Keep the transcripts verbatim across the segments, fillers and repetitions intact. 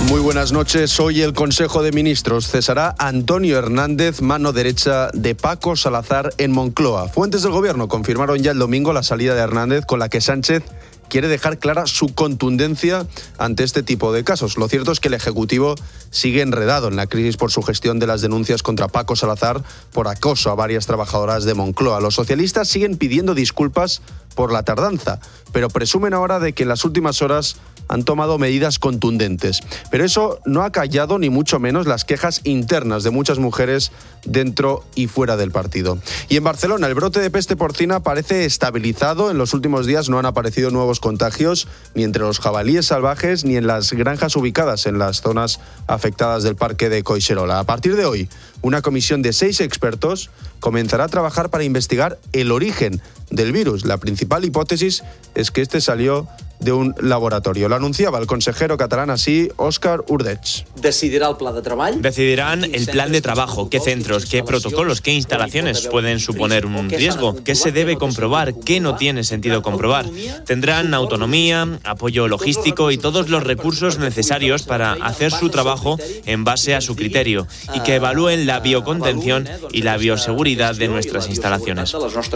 Muy buenas noches. Hoy el Consejo de Ministros cesará a Antonio Hernández, mano derecha de Paco Salazar en Moncloa. Fuentes del Gobierno confirmaron ya el domingo la salida de Hernández, con la que Sánchez quiere dejar clara su contundencia ante este tipo de casos. Lo cierto es que el Ejecutivo sigue enredado en la crisis por su gestión de las denuncias contra Paco Salazar por acoso a varias trabajadoras de Moncloa. Los socialistas siguen pidiendo disculpas por la tardanza, pero presumen ahora de que en las últimas horas han tomado medidas contundentes. Pero eso no ha callado ni mucho menos las quejas internas de muchas mujeres dentro y fuera del partido. Y en Barcelona el brote de peste porcina parece estabilizado. En los últimos días no han aparecido nuevos contagios ni entre los jabalíes salvajes ni en las granjas ubicadas en las zonas afectadas del parque de Collserola. A partir de hoy, una comisión de seis expertos comenzará a trabajar para investigar el origen del virus. La principal hipótesis es que este salió de un laboratorio. Lo anunciaba el consejero catalán así, Òscar Ordeig. Decidirá el plan de trabajo. Decidirán el plan de trabajo, qué centros, qué protocolos, qué instalaciones pueden suponer un riesgo, qué se debe comprobar, qué no tiene sentido comprobar. Tendrán autonomía, apoyo logístico y todos los recursos necesarios para hacer su trabajo en base a su criterio y que evalúen la biocontención y la bioseguridad de nuestras instalaciones.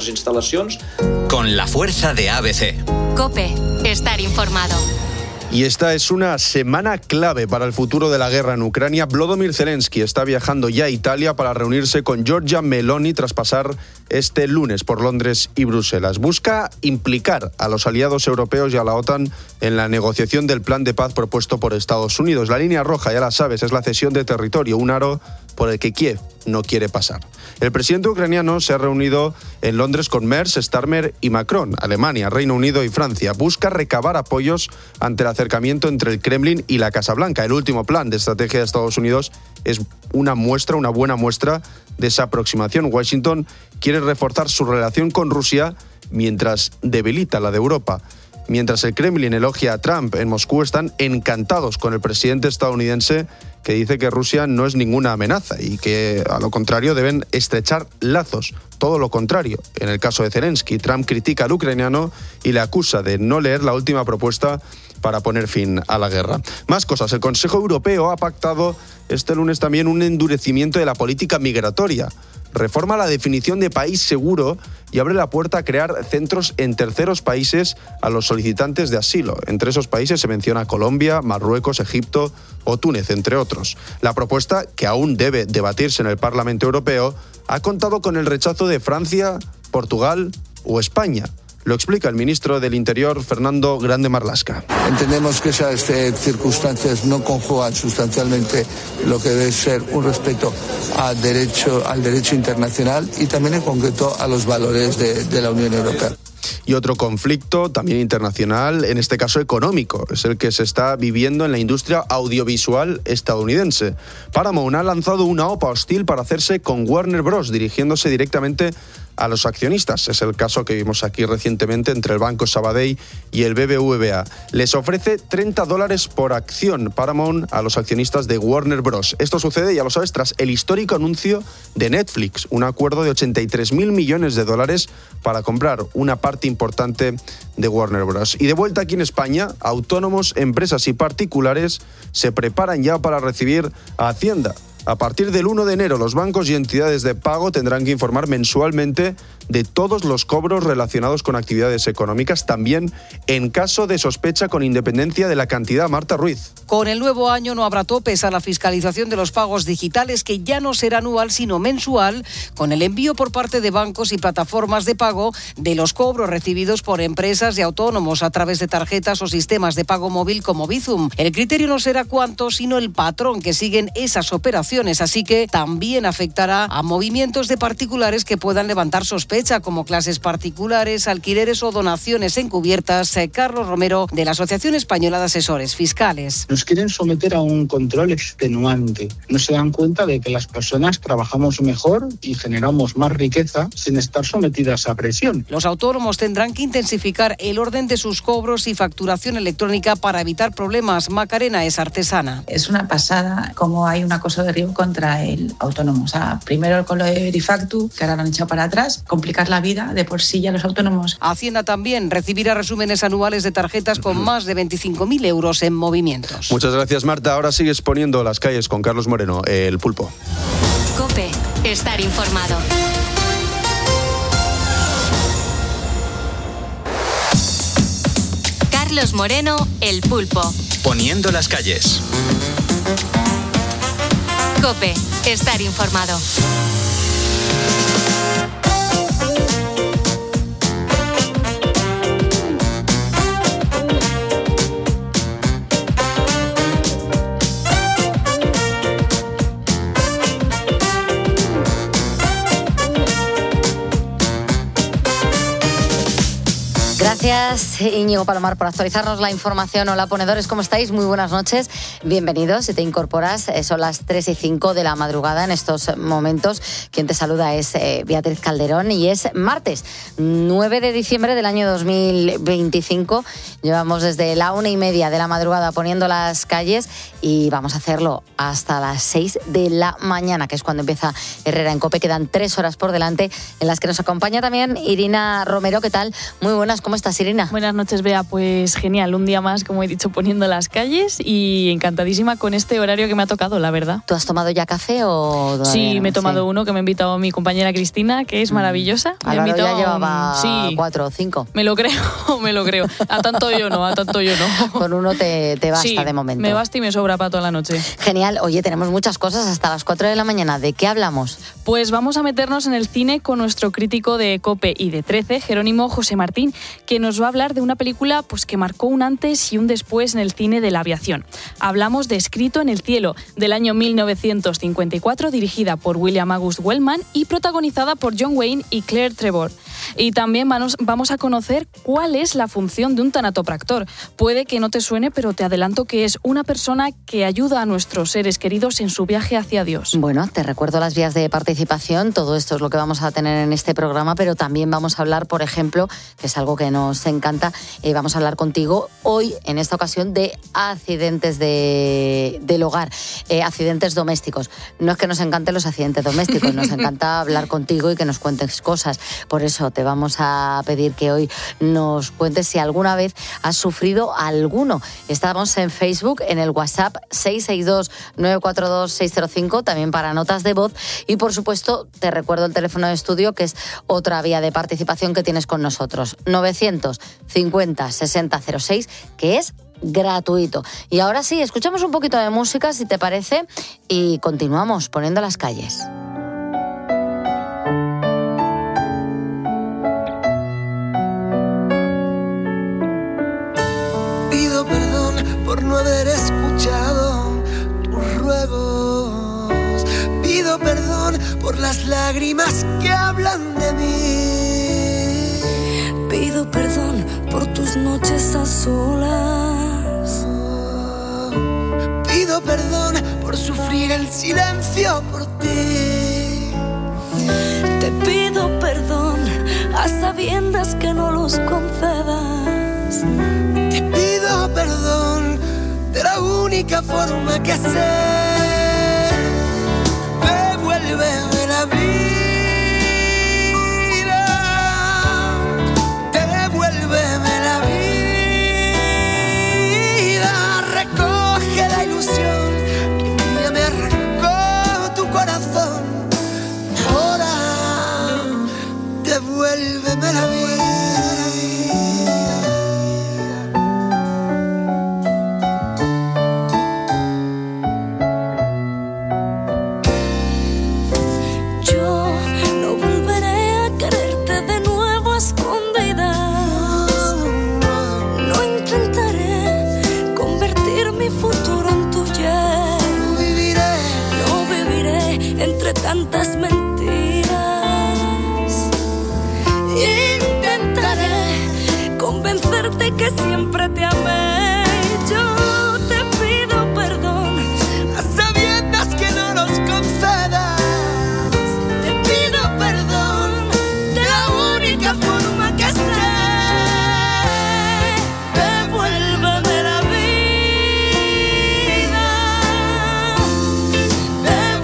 Con la fuerza de A B C. COPE. Estar informado. Y esta es una semana clave para el futuro de la guerra en Ucrania. Volodymyr Zelensky está viajando ya a Italia para reunirse con Giorgia Meloni tras pasar este lunes por Londres y Bruselas. Busca implicar a los aliados europeos y a la OTAN en la negociación del plan de paz propuesto por Estados Unidos. La línea roja, ya la sabes, es la cesión de territorio, un aro por el que Kiev no quiere pasar. El presidente ucraniano se ha reunido en Londres con Merz, Starmer y Macron. Alemania, Reino Unido y Francia. Busca recabar apoyos ante el acercamiento entre el Kremlin y la Casa Blanca. El último plan de estrategia de Estados Unidos es una muestra, una buena muestra de esa aproximación. Washington quiere reforzar su relación con Rusia mientras debilita la de Europa. Mientras el Kremlin elogia a Trump, en Moscú están encantados con el presidente estadounidense, que dice que Rusia no es ninguna amenaza y que, a lo contrario, deben estrechar lazos. Todo lo contrario. En el caso de Zelensky, Trump critica al ucraniano y le acusa de no leer la última propuesta para poner fin a la guerra. Más cosas. El Consejo Europeo ha pactado este lunes también un endurecimiento de la política migratoria. Reforma la definición de país seguro y abre la puerta a crear centros en terceros países a los solicitantes de asilo. Entre esos países se menciona Colombia, Marruecos, Egipto o Túnez, entre otros. La propuesta, que aún debe debatirse en el Parlamento Europeo, ha contado con el rechazo de Francia, Portugal o España. Lo explica el ministro del Interior, Fernando Grande Marlaska. Entendemos que esas eh, circunstancias no conjugan sustancialmente lo que debe ser un respeto al derecho, al derecho internacional y también en concreto a los valores de, de la Unión Europea. Y otro conflicto, también internacional, en este caso económico, es el que se está viviendo en la industria audiovisual estadounidense. Paramount ha lanzado una OPA hostil para hacerse con Warner Bros., dirigiéndose directamente a los accionistas. Es el caso que vimos aquí recientemente entre el Banco Sabadell y el B B V A. Les ofrece treinta dólares por acción Paramount a los accionistas de Warner Bros. Esto sucede, ya lo sabes, tras el histórico anuncio de Netflix, un acuerdo de ochenta y tres mil millones de dólares para comprar una parte importante de Warner Bros. Y de vuelta aquí en España, autónomos, empresas y particulares se preparan ya para recibir a Hacienda. A partir del uno de enero, los bancos y entidades de pago tendrán que informar mensualmente de todos los cobros relacionados con actividades económicas, también en caso de sospecha, con independencia de la cantidad. Marta Ruiz. Con el nuevo año no habrá topes a la fiscalización de los pagos digitales, que ya no será anual sino mensual, con el envío por parte de bancos y plataformas de pago de los cobros recibidos por empresas y autónomos a través de tarjetas o sistemas de pago móvil como Bizum. El criterio no será cuánto, sino el patrón que siguen esas operaciones, así que también afectará a movimientos de particulares que puedan levantar sospecha, como clases particulares, alquileres o donaciones encubiertas. Carlos Romero, de la Asociación Española de Asesores Fiscales. Nos quieren someter a un control extenuante. No se dan cuenta de que las personas trabajamos mejor y generamos más riqueza sin estar sometidas a presión. Los autónomos tendrán que intensificar el orden de sus cobros y facturación electrónica para evitar problemas. Macarena es artesana. Es una pasada cómo hay un acoso de riesgo discriminatorio contra el autónomo. O sea, primero con lo de Verifactu, que ahora lo han echado para atrás, complicar la vida de por sí ya los autónomos. Hacienda también recibirá resúmenes anuales de tarjetas con más de veinticinco mil euros en movimientos. Muchas gracias, Marta. Ahora sigues poniendo las calles con Carlos Moreno, El Pulpo. COPE, estar informado. Carlos Moreno, El Pulpo. Poniendo las calles. COPE, estar informado. Gracias, Íñigo Palomar, por actualizarnos la información. Hola, ponedores, ¿cómo estáis? Muy buenas noches. Bienvenidos. Si te incorporas, eh, son las tres y cinco de la madrugada en estos momentos. Quien te saluda es eh, Beatriz Calderón y es martes, nueve de diciembre del año dos mil veinticinco. Llevamos desde la una y media de la madrugada poniendo las calles y vamos a hacerlo hasta las seis de la mañana, que es cuando empieza Herrera en COPE. Quedan tres horas por delante en las que nos acompaña también Irina Romero. ¿Qué tal? Muy buenas, ¿cómo estás, Irina? Buenas noches, Bea. Pues genial, un día más, como he dicho, poniendo las calles y encantadísima con este horario que me ha tocado, la verdad. ¿Tú has tomado ya café o todavía? Sí, no? me he tomado sí. uno que me ha invitado mi compañera Cristina, que es maravillosa. Me Álvaro invitado, ya llevaba sí, cuatro o cinco. Me lo creo, me lo creo. A tanto yo no, a tanto yo no. Con uno te, te basta sí, de momento. Me basta y me sobra para toda la noche. Genial. Oye, tenemos muchas cosas hasta las cuatro de la mañana. ¿De qué hablamos? Pues vamos a meternos en el cine con nuestro crítico de COPE y de trece, Jerónimo José Martín, que nos va a hablar de una película pues, que marcó un antes y un después en el cine de la aviación. Hablamos de Escrito en el cielo, del año mil novecientos cincuenta y cuatro, dirigida por William August Wellman y protagonizada por John Wayne y Claire Trevor. Y también vamos a conocer cuál es la función de un tanatopractor. Puede que no te suene, pero te adelanto que es una persona que ayuda a nuestros seres queridos en su viaje hacia Dios. Bueno, te recuerdo las vías de participación. Todo esto es lo que vamos a tener en este programa, pero también vamos a hablar, por ejemplo, que es algo que nos encanta, eh, vamos a hablar contigo hoy, en esta ocasión, de accidentes de, del hogar, eh, accidentes domésticos. No es que nos encanten los accidentes domésticos, nos encanta hablar contigo y que nos cuentes cosas. Por eso te vamos a pedir que hoy nos cuentes si alguna vez has sufrido alguno. Estamos en Facebook, en el WhatsApp seis seis dos, nueve cuatro dos, seis cero cinco, también para notas de voz. Y, por supuesto, te recuerdo el teléfono de estudio, que es otra vía de participación que tienes con nosotros. novecientos cincuenta, sesenta cero seis, que es gratuito. Y ahora sí, escuchamos un poquito de música, si te parece, y continuamos poniendo las calles. Pido perdón por no haber escuchado tus ruegos. Pido perdón por las lágrimas que hablan de mí. Pido perdón por tus noches a solas. Pido perdón por sufrir el silencio por ti. Te pido perdón a sabiendas que no los concedas. Te pido perdón de la única forma que sé. Devuélveme la vida. Devuélveme la vida. Recoge la ilusión que un día me arrancó tu corazón. Ahora devuélveme la vida. Tantas mentiras, intentaré convencerte que siempre te amé. Yo te pido perdón a sabiendas que no nos concedas. Te pido perdón de la única forma que sé. Devuélveme la vida. Devuélveme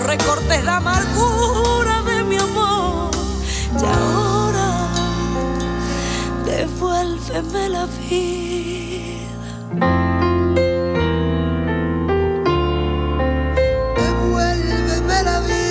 recortes la amargura de mi amor. Y ahora devuélveme la vida. Devuélveme la vida.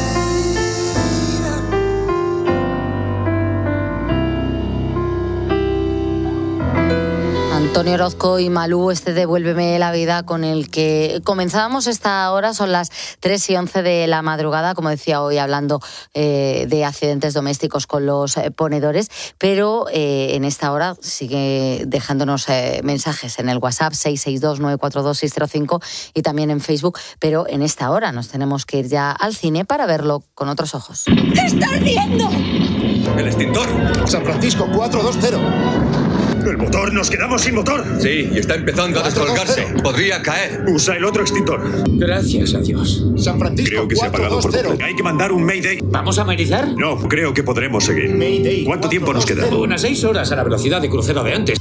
Antonio Orozco y Malú, este Devuélveme la vida con el que comenzábamos esta hora, son las tres y once de la madrugada, como decía hoy, hablando eh, de accidentes domésticos con los eh, ponedores, pero eh, en esta hora sigue dejándonos eh, mensajes en el WhatsApp seis seis dos, nueve cuatro dos, seis cero cinco y también en Facebook, pero en esta hora nos tenemos que ir ya al cine para verlo con otros ojos. ¡Está ardiendo! El extintor. San Francisco cuatro dos cero. El motor, nos quedamos sin motor. Sí, y está empezando a descolgarse. Podría caer. Usa el otro extintor. Gracias a Dios. San Francisco Creo que se ha apagado por completo. Hay que mandar un Mayday. ¿Vamos a amenizar? No, creo que podremos seguir. Mayday. ¿Cuánto tiempo nos queda? Unas seis horas a la velocidad de crucero de antes.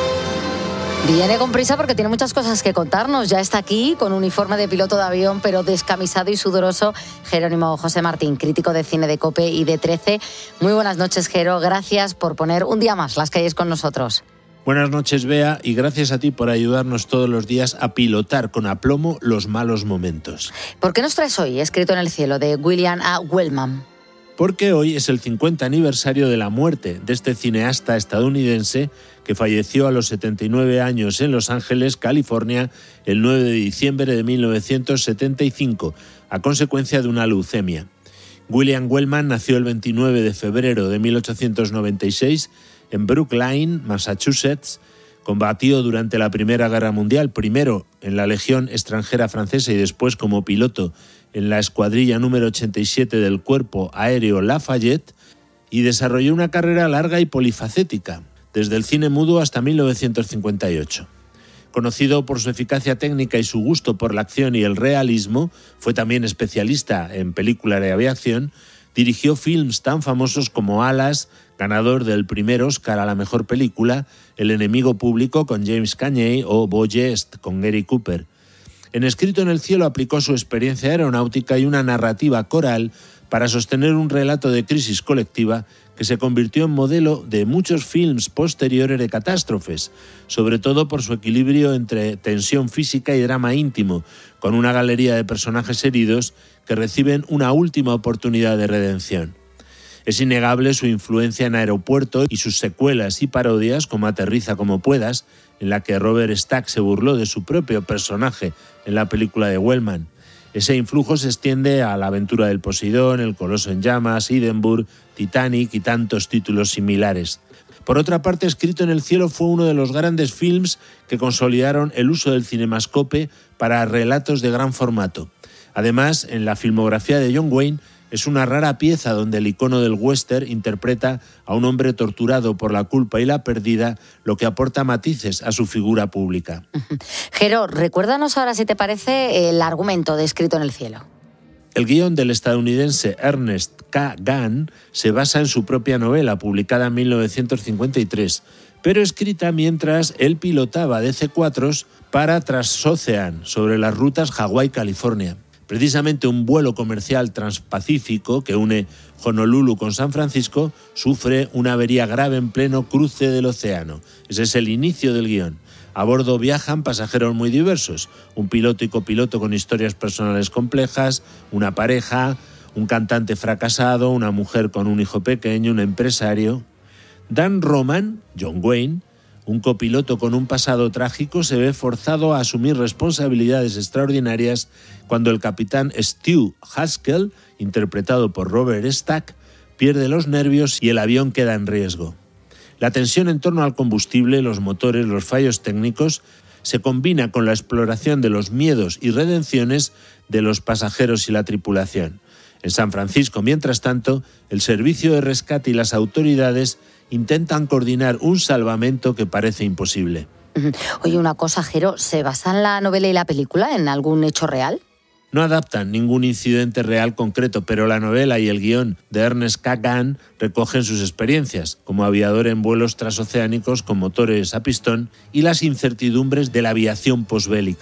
Viene con prisa porque tiene muchas cosas que contarnos. Ya está aquí con uniforme de piloto de avión, pero descamisado y sudoroso, Jerónimo José Martín, crítico de cine de COPE y de trece. Muy buenas noches, Jero. Gracias por poner un día más las calles con nosotros. Buenas noches, Bea, y gracias a ti por ayudarnos todos los días a pilotar con aplomo los malos momentos. ¿Por qué nos traes hoy Escrito en el cielo, de William A. Wellman? Porque hoy es el cincuenta aniversario de la muerte de este cineasta estadounidense que falleció a los setenta y nueve años en Los Ángeles, California, el nueve de diciembre de mil novecientos setenta y cinco, a consecuencia de una leucemia. William Wellman nació el veintinueve de febrero de mil ochocientos noventa y seis en Brookline, Massachusetts. Combatió durante la Primera Guerra Mundial, primero en la Legión extranjera francesa y después como piloto en la escuadrilla número ochenta y siete del Cuerpo Aéreo Lafayette, y desarrolló una carrera larga y polifacética, desde el cine mudo hasta mil novecientos cincuenta y ocho. Conocido por su eficacia técnica y su gusto por la acción y el realismo, fue también especialista en películas de aviación. Dirigió films tan famosos como Alas, ganador del primer Oscar a la mejor película, El enemigo público con James Cagney o Beau Geste con Gary Cooper. En Escrito en el cielo aplicó su experiencia aeronáutica y una narrativa coral para sostener un relato de crisis colectiva que se convirtió en modelo de muchos films posteriores de catástrofes, sobre todo por su equilibrio entre tensión física y drama íntimo, con una galería de personajes heridos que reciben una última oportunidad de redención. Es innegable su influencia en Aeropuerto y sus secuelas y parodias como Aterriza como puedas, en la que Robert Stack se burló de su propio personaje en la película de Wellman. Ese influjo se extiende a La aventura del Poseidón, El coloso en llamas, Hindenburg, Titanic y tantos títulos similares. Por otra parte, Escrito en el cielo fue uno de los grandes films que consolidaron el uso del cinemascope para relatos de gran formato. Además, en la filmografía de John Wayne, es una rara pieza donde el icono del western interpreta a un hombre torturado por la culpa y la pérdida, lo que aporta matices a su figura pública. Jero, recuérdanos ahora, si te parece, el argumento de Escrito en el cielo. El guión del estadounidense Ernest K. Gann se basa en su propia novela, publicada en mil novecientos cincuenta y tres, pero escrita mientras él pilotaba D C cuatro para Transocean sobre las rutas Hawái-California. Precisamente un vuelo comercial transpacífico que une Honolulu con San Francisco sufre una avería grave en pleno cruce del océano. Ese es el inicio del guión. A bordo viajan pasajeros muy diversos, un piloto y copiloto con historias personales complejas, una pareja, un cantante fracasado, una mujer con un hijo pequeño, un empresario. Dan Roman, John Wayne, un copiloto con un pasado trágico, se ve forzado a asumir responsabilidades extraordinarias cuando el capitán Stu Haskell, interpretado por Robert Stack, pierde los nervios y el avión queda en riesgo. La tensión en torno al combustible, los motores, los fallos técnicos, se combina con la exploración de los miedos y redenciones de los pasajeros y la tripulación. En San Francisco, mientras tanto, el servicio de rescate y las autoridades intentan coordinar un salvamento que parece imposible. Oye, una cosa, Jero, ¿se basan la novela y la película en algún hecho real? No adaptan ningún incidente real concreto, pero la novela y el guión de Ernest K. Gann recogen sus experiencias, como aviador en vuelos transoceánicos con motores a pistón y las incertidumbres de la aviación posbélica.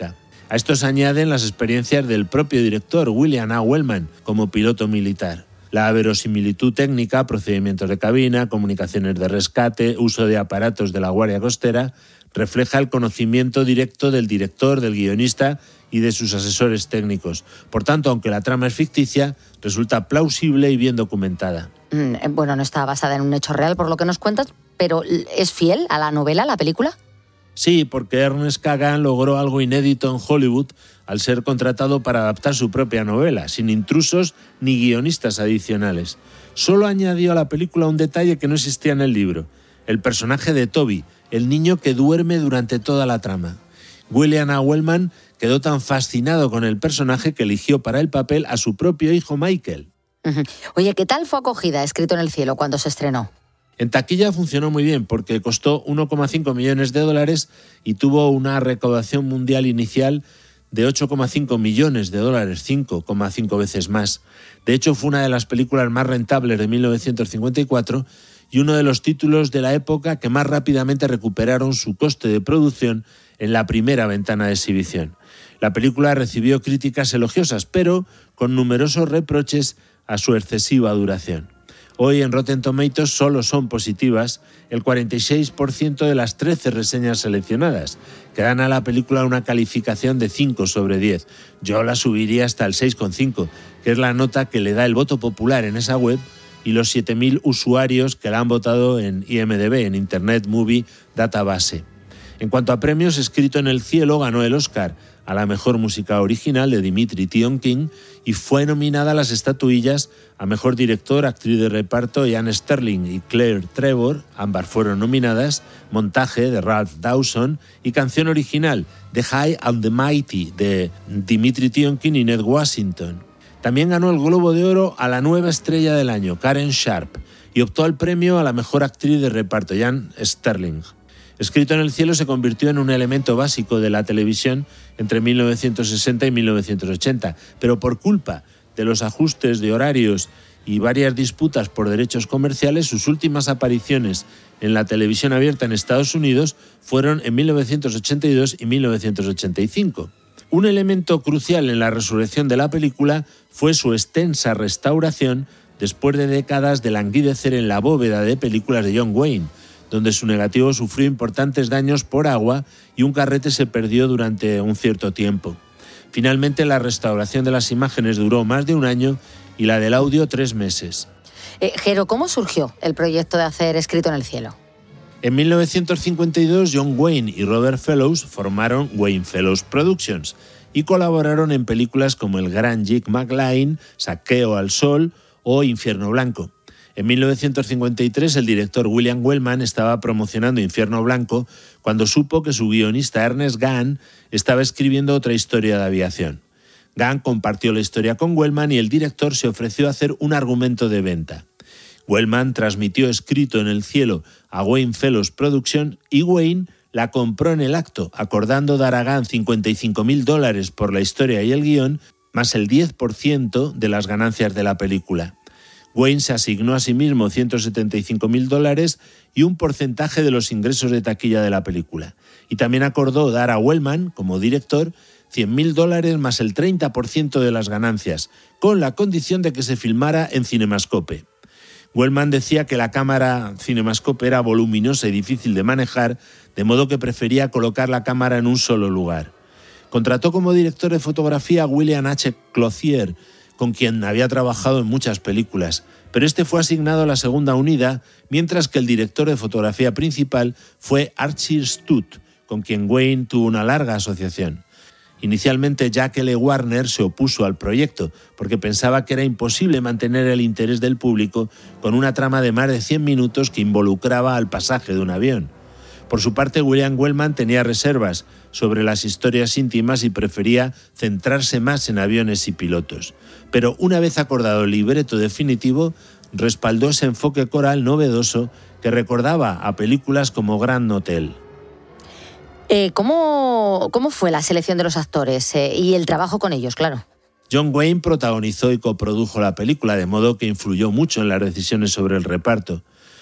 A esto se añaden las experiencias del propio director, William A. Wellman, como piloto militar. La verosimilitud técnica, procedimientos de cabina, comunicaciones de rescate, uso de aparatos de la Guardia Costera, refleja el conocimiento directo del director, del guionista y de sus asesores técnicos. Por tanto, aunque la trama es ficticia, resulta plausible y bien documentada. Mm, bueno, no está basada en un hecho real por lo que nos cuentas, pero ¿es fiel a la novela, la película? Sí, porque Ernest Kagan logró algo inédito en Hollywood al ser contratado para adaptar su propia novela, sin intrusos ni guionistas adicionales. Solo añadió a la película un detalle que no existía en el libro: el personaje de Toby, el niño que duerme durante toda la trama. William A. Wellman quedó tan fascinado con el personaje que eligió para el papel a su propio hijo Michael. Uh-huh. Oye, ¿qué tal fue acogida Escrito en el cielo cuando se estrenó? En taquilla funcionó muy bien porque costó uno coma cinco millones de dólares y tuvo una recaudación mundial inicial de ocho coma cinco millones de dólares, cinco coma cinco veces más. De hecho, fue una de las películas más rentables de mil novecientos cincuenta y cuatro y uno de los títulos de la época que más rápidamente recuperaron su coste de producción en la primera ventana de exhibición. La película recibió críticas elogiosas, pero con numerosos reproches a su excesiva duración. Hoy en Rotten Tomatoes solo son positivas el cuarenta y seis por ciento de las trece reseñas seleccionadas, que dan a la película una calificación de cinco sobre diez. Yo la subiría hasta el seis coma cinco, que es la nota que le da el voto popular en esa web y los siete mil usuarios que la han votado en I M D B, en Internet Movie Database. En cuanto a premios, Escrito en el cielo ganó el Oscar a la mejor música original de Dimitri Tiomkin y fue nominada a las estatuillas a mejor director, actriz de reparto Ian Sterling y Claire Trevor, ambas fueron nominadas, montaje de Ralph Dawson y canción original The High and the Mighty de Dimitri Tiomkin y Ned Washington. También ganó el Globo de Oro a la nueva estrella del año, Karen Sharp, y optó al premio a la mejor actriz de reparto, Ian Sterling. Escrito en el cielo se convirtió en un elemento básico de la televisión entre mil novecientos sesenta y mil novecientos ochenta, pero por culpa de los ajustes de horarios y varias disputas por derechos comerciales, sus últimas apariciones en la televisión abierta en Estados Unidos fueron en mil novecientos ochenta y dos y mil novecientos ochenta y cinco. Un elemento crucial en la resurrección de la película fue su extensa restauración después de décadas de languidecer en la bóveda de películas de John Wayne, donde su negativo sufrió importantes daños por agua y un carrete se perdió durante un cierto tiempo. Finalmente, la restauración de las imágenes duró más de un año y la del audio tres meses. Eh, Jero, ¿cómo surgió el proyecto de hacer Escrito en el cielo? En mil novecientos cincuenta y dos, John Wayne y Robert Fellows formaron Wayne Fellows Productions y colaboraron en películas como El gran Jig McLean, Saqueo al sol o Infierno Blanco. En mil novecientos cincuenta y tres, el director William Wellman estaba promocionando Infierno Blanco cuando supo que su guionista Ernest Gann estaba escribiendo otra historia de aviación. Gann compartió la historia con Wellman y el director se ofreció a hacer un argumento de venta. Wellman transmitió Escrito en el cielo a Wayne Fellows Productions y Wayne la compró en el acto, acordando dar a Gann cincuenta y cinco mil dólares por la historia y el guión, más el diez por ciento de las ganancias de la película. Wayne se asignó a sí mismo ciento setenta y cinco mil dólares y un porcentaje de los ingresos de taquilla de la película. Y también acordó dar a Wellman, como director, cien mil dólares más el treinta por ciento de las ganancias, con la condición de que se filmara en Cinemascope. Wellman decía que la cámara Cinemascope era voluminosa y difícil de manejar, de modo que prefería colocar la cámara en un solo lugar. Contrató como director de fotografía a William H. Clothier, con quien había trabajado en muchas películas, pero este fue asignado a la segunda unidad, mientras que el director de fotografía principal fue Archie Stutt, con quien Wayne tuvo una larga asociación. Inicialmente, Jack L. Warner se opuso al proyecto, porque pensaba que era imposible mantener el interés del público con una trama de más de cien minutos que involucraba al pasaje de un avión. Por su parte, William Wellman tenía reservas sobre las historias íntimas y prefería centrarse más en aviones y pilotos. Pero una vez acordado el libreto definitivo, respaldó ese enfoque coral novedoso que recordaba a películas como Grand Hotel. Eh, ¿cómo, ¿Cómo fue la selección de los actores eh, y el trabajo con ellos, claro? John Wayne protagonizó y coprodujo la película, de modo que influyó mucho en las decisiones sobre el reparto.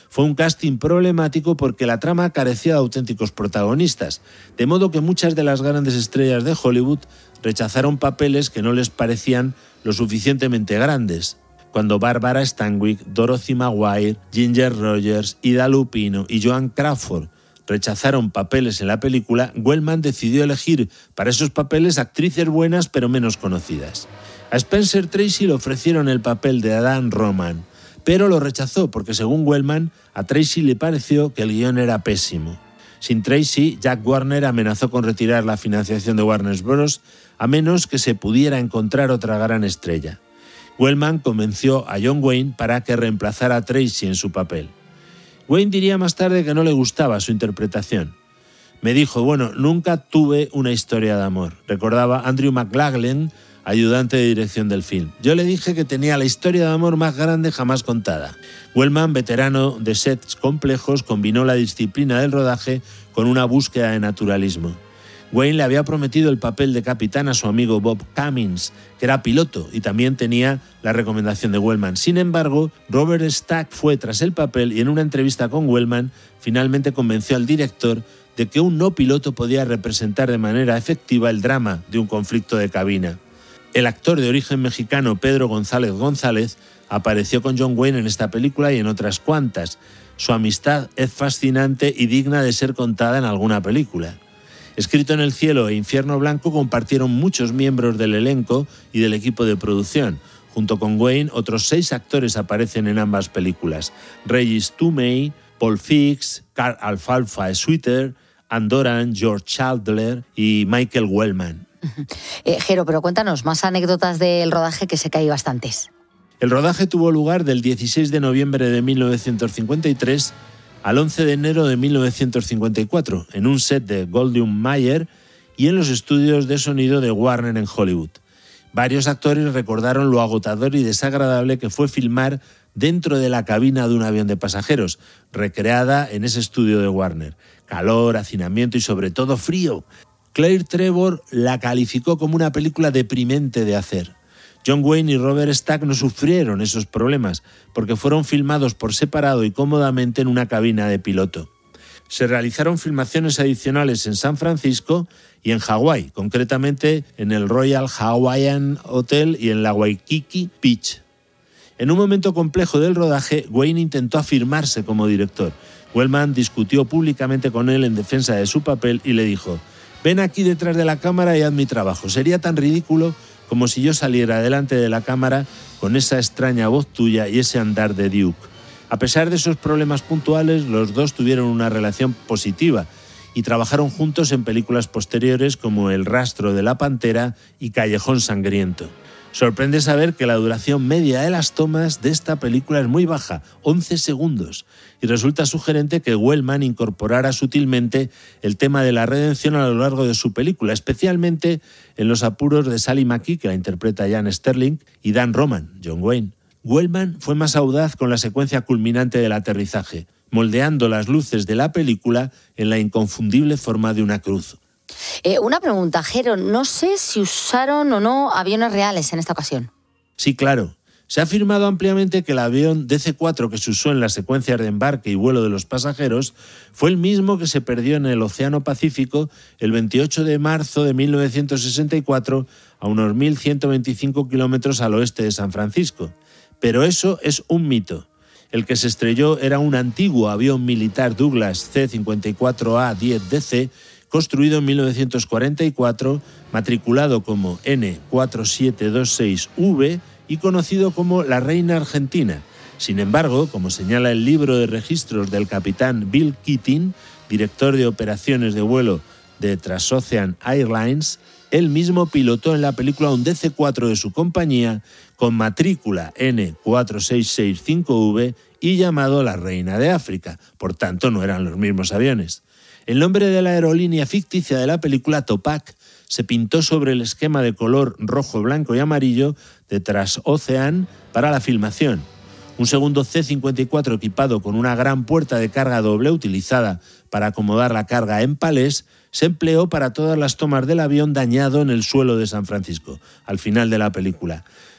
Fue un casting problemático porque la trama carecía de auténticos protagonistas, de modo que muchas de las grandes estrellas de Hollywood rechazaron papeles que no les parecían lo suficientemente grandes. Cuando Barbara Stanwyck, Dorothy Maguire, Ginger Rogers, Ida Lupino y Joan Crawford rechazaron papeles en la película, Wellman decidió elegir para esos papeles actrices buenas pero menos conocidas. A Spencer Tracy le ofrecieron el papel de Adán Roman, pero lo rechazó porque, según Wellman, a Tracy le pareció que el guión era pésimo. Sin Tracy, Jack Warner amenazó con retirar la financiación de Warner Bros. A menos que se pudiera encontrar otra gran estrella. Wellman convenció a John Wayne para que reemplazara a Tracy en su papel. Wayne diría más tarde que no le gustaba su interpretación. Me dijo, bueno, nunca tuve una historia de amor, recordaba Andrew McLaglen, ayudante de dirección del film. Yo le dije que tenía la historia de amor más grande jamás contada. Wellman, veterano de sets complejos, combinó la disciplina del rodaje con una búsqueda de naturalismo. Wayne le había prometido el papel de capitán a su amigo Bob Cummings, que era piloto y también tenía la recomendación de Wellman. Sin embargo, Robert Stack fue tras el papel y en una entrevista con Wellman finalmente convenció al director de que un no piloto podía representar de manera efectiva el drama de un conflicto de cabina. El actor de origen mexicano Pedro González González apareció con John Wayne en esta película y en otras cuantas. Su amistad es fascinante y digna de ser contada en alguna película. Escrito en el cielo e Infierno Blanco compartieron muchos miembros del elenco y del equipo de producción. Junto con Wayne, otros seis actores aparecen en ambas películas. Regis Toomey, Paul Fix, Carl Alfalfa Sweeter, Ann Doran, George Chandler y Michael Wellman. Eh, Jero, pero cuéntanos más anécdotas del rodaje, que sé que hay bastantes. El rodaje tuvo lugar del dieciséis de noviembre de mil novecientos cincuenta y tres al once de enero de mil novecientos cincuenta y cuatro, en un set de Goldwyn Mayer y en los estudios de sonido de Warner en Hollywood. Varios actores recordaron lo agotador y desagradable que fue filmar dentro de la cabina de un avión de pasajeros, recreada en ese estudio de Warner. Calor, hacinamiento y sobre todo frío. Claire Trevor la calificó como una película deprimente de hacer. John Wayne y Robert Stack no sufrieron esos problemas porque fueron filmados por separado y cómodamente en una cabina de piloto. Se realizaron filmaciones adicionales en San Francisco y en Hawái, concretamente en el Royal Hawaiian Hotel y en la Waikiki Beach. En un momento complejo del rodaje, Wayne intentó afirmarse como director. Wellman discutió públicamente con él en defensa de su papel y le dijo: «Ven aquí detrás de la cámara y haz mi trabajo. Sería tan ridículo como si yo saliera delante de la cámara con esa extraña voz tuya y ese andar de Duke». A pesar de esos problemas puntuales, los dos tuvieron una relación positiva y trabajaron juntos en películas posteriores como El rastro de la pantera y Callejón sangriento. Sorprende saber que la duración media de las tomas de esta película es muy baja, once segundos, y resulta sugerente que Wellman incorporara sutilmente el tema de la redención a lo largo de su película, especialmente en los apuros de Sally McKee, que la interpreta Jan Sterling, y Dan Roman, John Wayne. Wellman fue más audaz con la secuencia culminante del aterrizaje, moldeando las luces de la película en la inconfundible forma de una cruz. Eh, una pregunta, Jero, no sé si usaron o no aviones reales en esta ocasión. Sí, claro. Se ha afirmado ampliamente que el avión D C cuatro que se usó en las secuencias de embarque y vuelo de los pasajeros fue el mismo que se perdió en el Océano Pacífico el veintiocho de marzo de mil novecientos sesenta y cuatro a unos mil ciento veinticinco kilómetros al oeste de San Francisco. Pero eso es un mito. El que se estrelló era un antiguo avión militar Douglas C cincuenta y cuatro A diez D C construido en mil novecientos cuarenta y cuatro, matriculado como N cuatro siete dos seis V y conocido como la Reina Argentina. Sin embargo, como señala el libro de registros del capitán Bill Keating, director de operaciones de vuelo de Transocean Airlines, él mismo pilotó en la película un D C cuatro de su compañía con matrícula N cuatro seis seis cinco V y llamado la Reina de África. Por tanto, no eran los mismos aviones. El nombre de la aerolínea ficticia de la película, Topac, se pintó sobre el esquema de color rojo, blanco y amarillo de Transocean para la filmación. Un segundo C cincuenta y cuatro equipado con una gran puerta de carga doble utilizada para acomodar la carga en palés se empleó para todas las tomas del avión dañado en el suelo de San Francisco, al final de la película.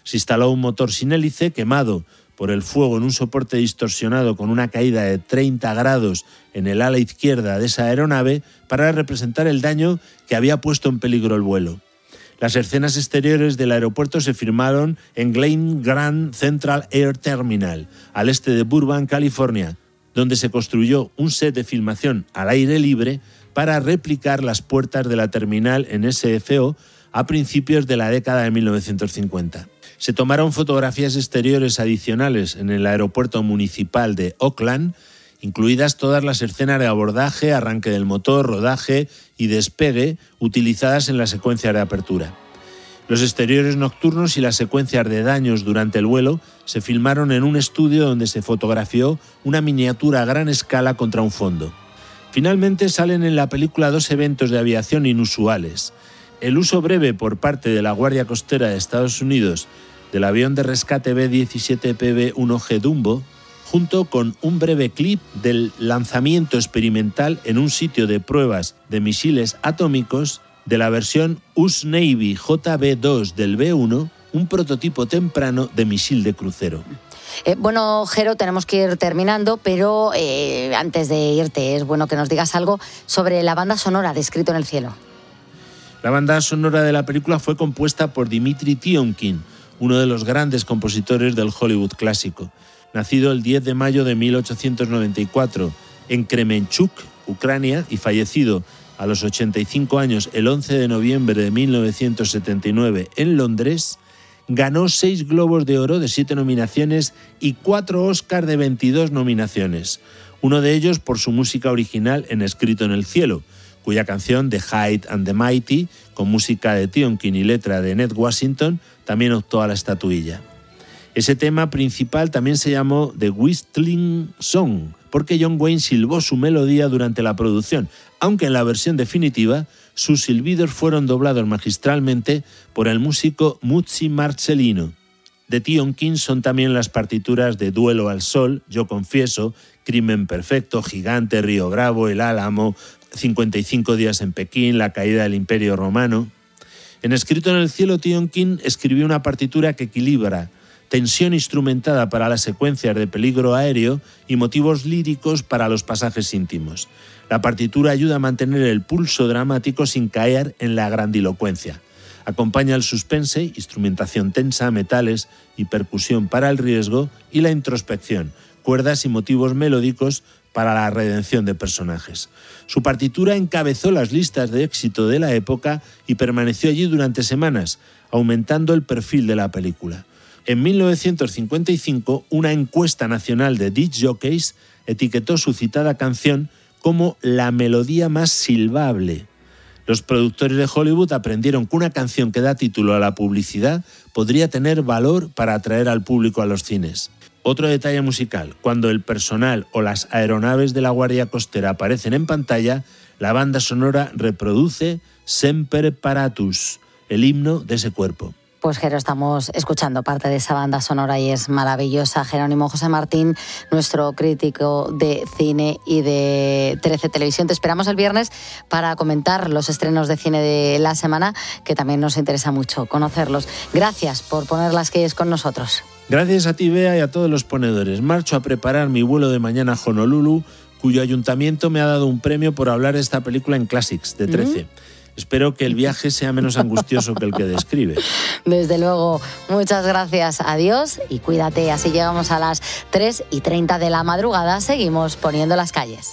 Se instaló un motor sin hélice quemado por el fuego en un soporte distorsionado con una caída de treinta grados en el ala izquierda de esa aeronave para representar el daño que había puesto en peligro el vuelo. Las escenas exteriores del aeropuerto se filmaron en Glen Grand Central Air Terminal, al este de Burbank, California, donde se construyó un set de filmación al aire libre para replicar las puertas de la terminal en S F O a principios de la década de mil novecientos cincuenta. Se tomaron fotografías exteriores adicionales en el aeropuerto municipal de Oakland, incluidas todas las escenas de abordaje, arranque del motor, rodaje y despegue utilizadas en la secuencia de apertura. Los exteriores nocturnos y las secuencias de daños durante el vuelo se filmaron en un estudio donde se fotografió una miniatura a gran escala contra un fondo. Finalmente salen en la película dos eventos de aviación inusuales. El uso breve por parte de la Guardia Costera de Estados Unidos del avión de rescate B diecisiete P B uno G Dumbo, junto con un breve clip del lanzamiento experimental en un sitio de pruebas de misiles atómicos de la versión U S Navy J B dos del B uno, un prototipo temprano de misil de crucero. Eh, bueno, Jero, tenemos que ir terminando, pero eh, antes de irte es bueno que nos digas algo sobre la banda sonora de Escrito en el cielo. La banda sonora de la película fue compuesta por Dmitri Tiomkin, uno de los grandes compositores del Hollywood clásico. Nacido el diez de mayo de mil ochocientos noventa y cuatro en Kremenchuk, Ucrania, y fallecido a los ochenta y cinco años el once de noviembre de mil novecientos setenta y nueve en Londres, ganó seis Globos de Oro de siete nominaciones y cuatro Oscar de veintidós nominaciones, uno de ellos por su música original en Escrito en el cielo, cuya canción The Height and the Mighty, con música de Tiomkin y letra de Ned Washington, también optó a la estatuilla. Ese tema principal también se llamó The Whistling Song, porque John Wayne silbó su melodía durante la producción, aunque en la versión definitiva sus silbidos fueron doblados magistralmente por el músico Muzzi Marcellino. De Tiomkin son también las partituras de Duelo al Sol, Yo Confieso, Crimen Perfecto, Gigante, Río Bravo, El Álamo, cincuenta y cinco días en Pekín, La caída del Imperio Romano. En Escrito en el cielo, Tiomkin escribió una partitura que equilibra tensión instrumentada para las secuencias de peligro aéreo y motivos líricos para los pasajes íntimos. La partitura ayuda a mantener el pulso dramático sin caer en la grandilocuencia. Acompaña el suspense, instrumentación tensa, metales y percusión para el riesgo, y la introspección, cuerdas y motivos melódicos para la redención de personajes. Su partitura encabezó las listas de éxito de la época y permaneció allí durante semanas, aumentando el perfil de la película. En mil novecientos cincuenta y cinco, una encuesta nacional de disc jockeys etiquetó su citada canción como la melodía más silbable. Los productores de Hollywood aprendieron que una canción que da título a la publicidad podría tener valor para atraer al público a los cines. Otro detalle musical: cuando el personal o las aeronaves de la Guardia Costera aparecen en pantalla, la banda sonora reproduce Semper Paratus, el himno de ese cuerpo. Pues Jero, estamos escuchando parte de esa banda sonora y es maravillosa. Jerónimo José Martín, nuestro crítico de cine y de trece Televisión. Te esperamos el viernes para comentar los estrenos de cine de la semana, que también nos interesa mucho conocerlos. Gracias por poner las calles con nosotros. Gracias a ti, Bea, y a todos los ponedores. Marcho a preparar mi vuelo de mañana a Honolulu, cuyo ayuntamiento me ha dado un premio por hablar de esta película en Classics de trece. Mm. Espero que el viaje sea menos angustioso que el que describe. Desde luego, muchas gracias, adiós y cuídate. Así llegamos a las tres y treinta de la madrugada. Seguimos poniendo las calles.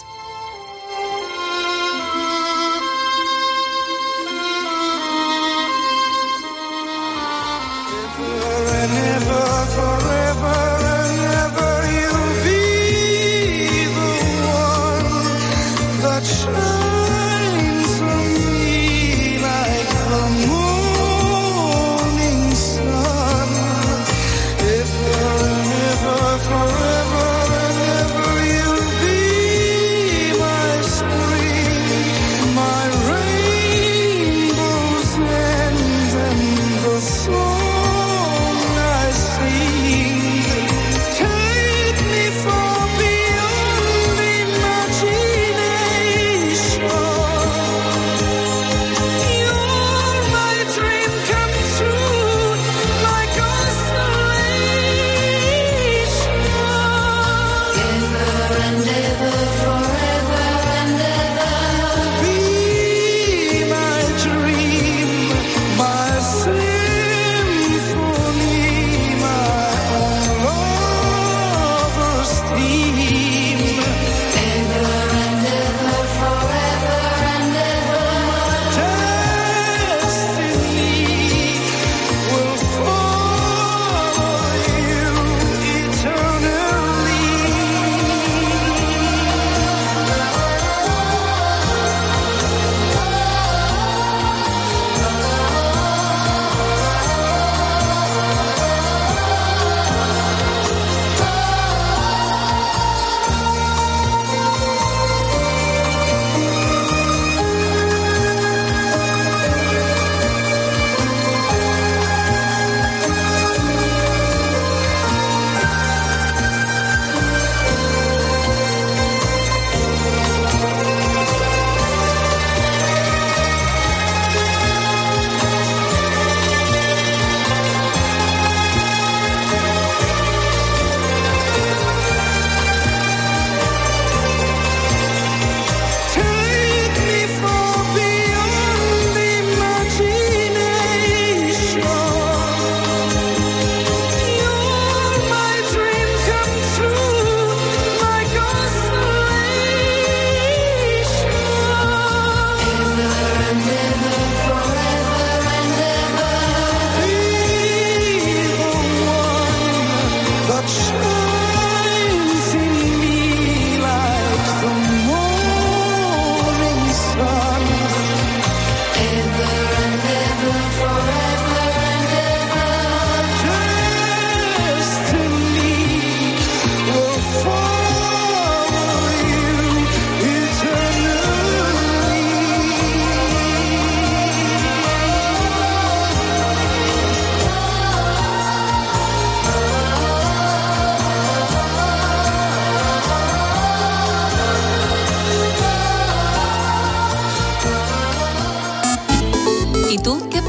Forever and ever you'll be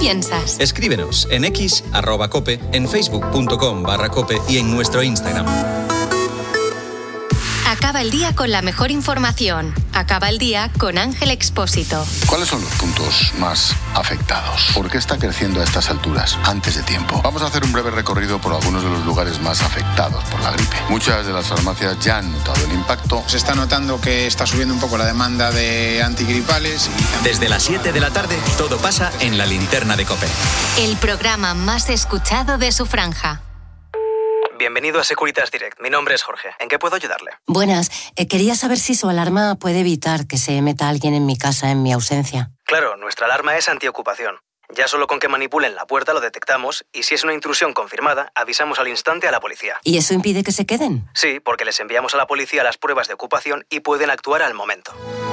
piensas. Escríbenos en X, arroba cope, en facebook.com barra cope y en nuestro Instagram. Acaba el día con la mejor información. Acaba el día con Ángel Expósito. ¿Cuáles son los puntos más afectados? ¿Por qué está creciendo a estas alturas, antes de tiempo? Vamos a hacer un breve recorrido por algunos de los lugares más afectados por la gripe. Muchas de las farmacias ya han notado el impacto. Se está notando que está subiendo un poco la demanda de antigripales. Y... Desde las siete de la tarde, todo pasa en la linterna de COPE. El programa más escuchado de su franja. Bienvenido a Securitas Direct. Mi nombre es Jorge. ¿En qué puedo ayudarle? Buenas. Eh, quería saber si su alarma puede evitar que se meta alguien en mi casa en mi ausencia. Claro, nuestra alarma es antiocupación. Ya solo con que manipulen la puerta lo detectamos y si es una intrusión confirmada, avisamos al instante a la policía. ¿Y eso impide que se queden? Sí, porque les enviamos a la policía las pruebas de ocupación y pueden actuar al momento.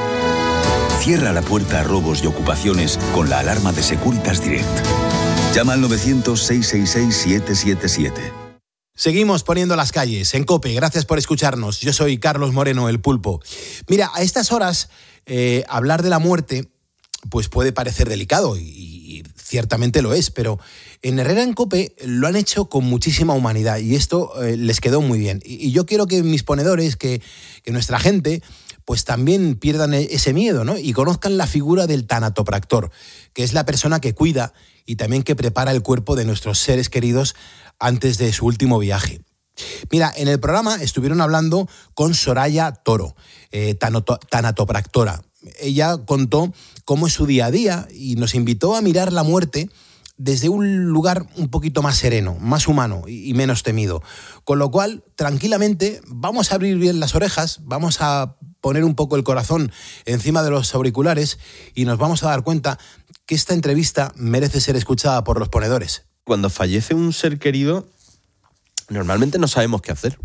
Cierra la puerta a robos y ocupaciones con la alarma de Securitas Direct. Llama al novecientos, seiscientos sesenta y seis, setecientos setenta y siete. Seguimos poniendo las calles en COPE. Gracias por escucharnos. Yo soy Carlos Moreno, el Pulpo. Mira, a estas horas eh, hablar de la muerte pues puede parecer delicado y, y ciertamente lo es, pero en Herrera en COPE lo han hecho con muchísima humanidad y esto eh, les quedó muy bien. Y, y yo quiero que mis ponedores, que, que nuestra gente, pues también pierdan ese miedo, ¿no? Y conozcan la figura del tanatopractor, que es la persona que cuida y también que prepara el cuerpo de nuestros seres queridos antes de su último viaje. Mira, en el programa estuvieron hablando con Soraya Toro, eh, tanato, tanatopractora. Ella contó cómo es su día a día y nos invitó a mirar la muerte desde un lugar un poquito más sereno, más humano y, y menos temido. Con lo cual, tranquilamente, vamos a abrir bien las orejas, vamos a poner un poco el corazón encima de los auriculares y nos vamos a dar cuenta que esta entrevista merece ser escuchada por los ponedores. Cuando fallece un ser querido, normalmente no sabemos qué hacer,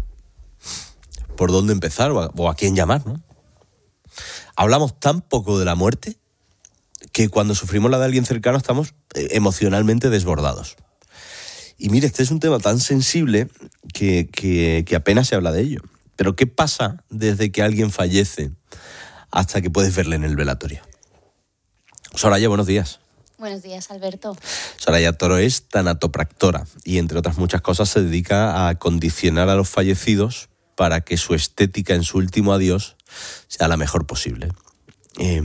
por dónde empezar o a, o a quién llamar, ¿no? Hablamos tan poco de la muerte que cuando sufrimos la de alguien cercano estamos emocionalmente desbordados. Y mire, este es un tema tan sensible que, que, que apenas se habla de ello. Pero ¿qué pasa desde que alguien fallece hasta que puedes verle en el velatorio? Soraya, buenos días. Buenos días, Alberto. Soraya Toro es tanatopractora y, entre otras muchas cosas, se dedica a condicionar a los fallecidos para que su estética en su último adiós sea la mejor posible. Eh,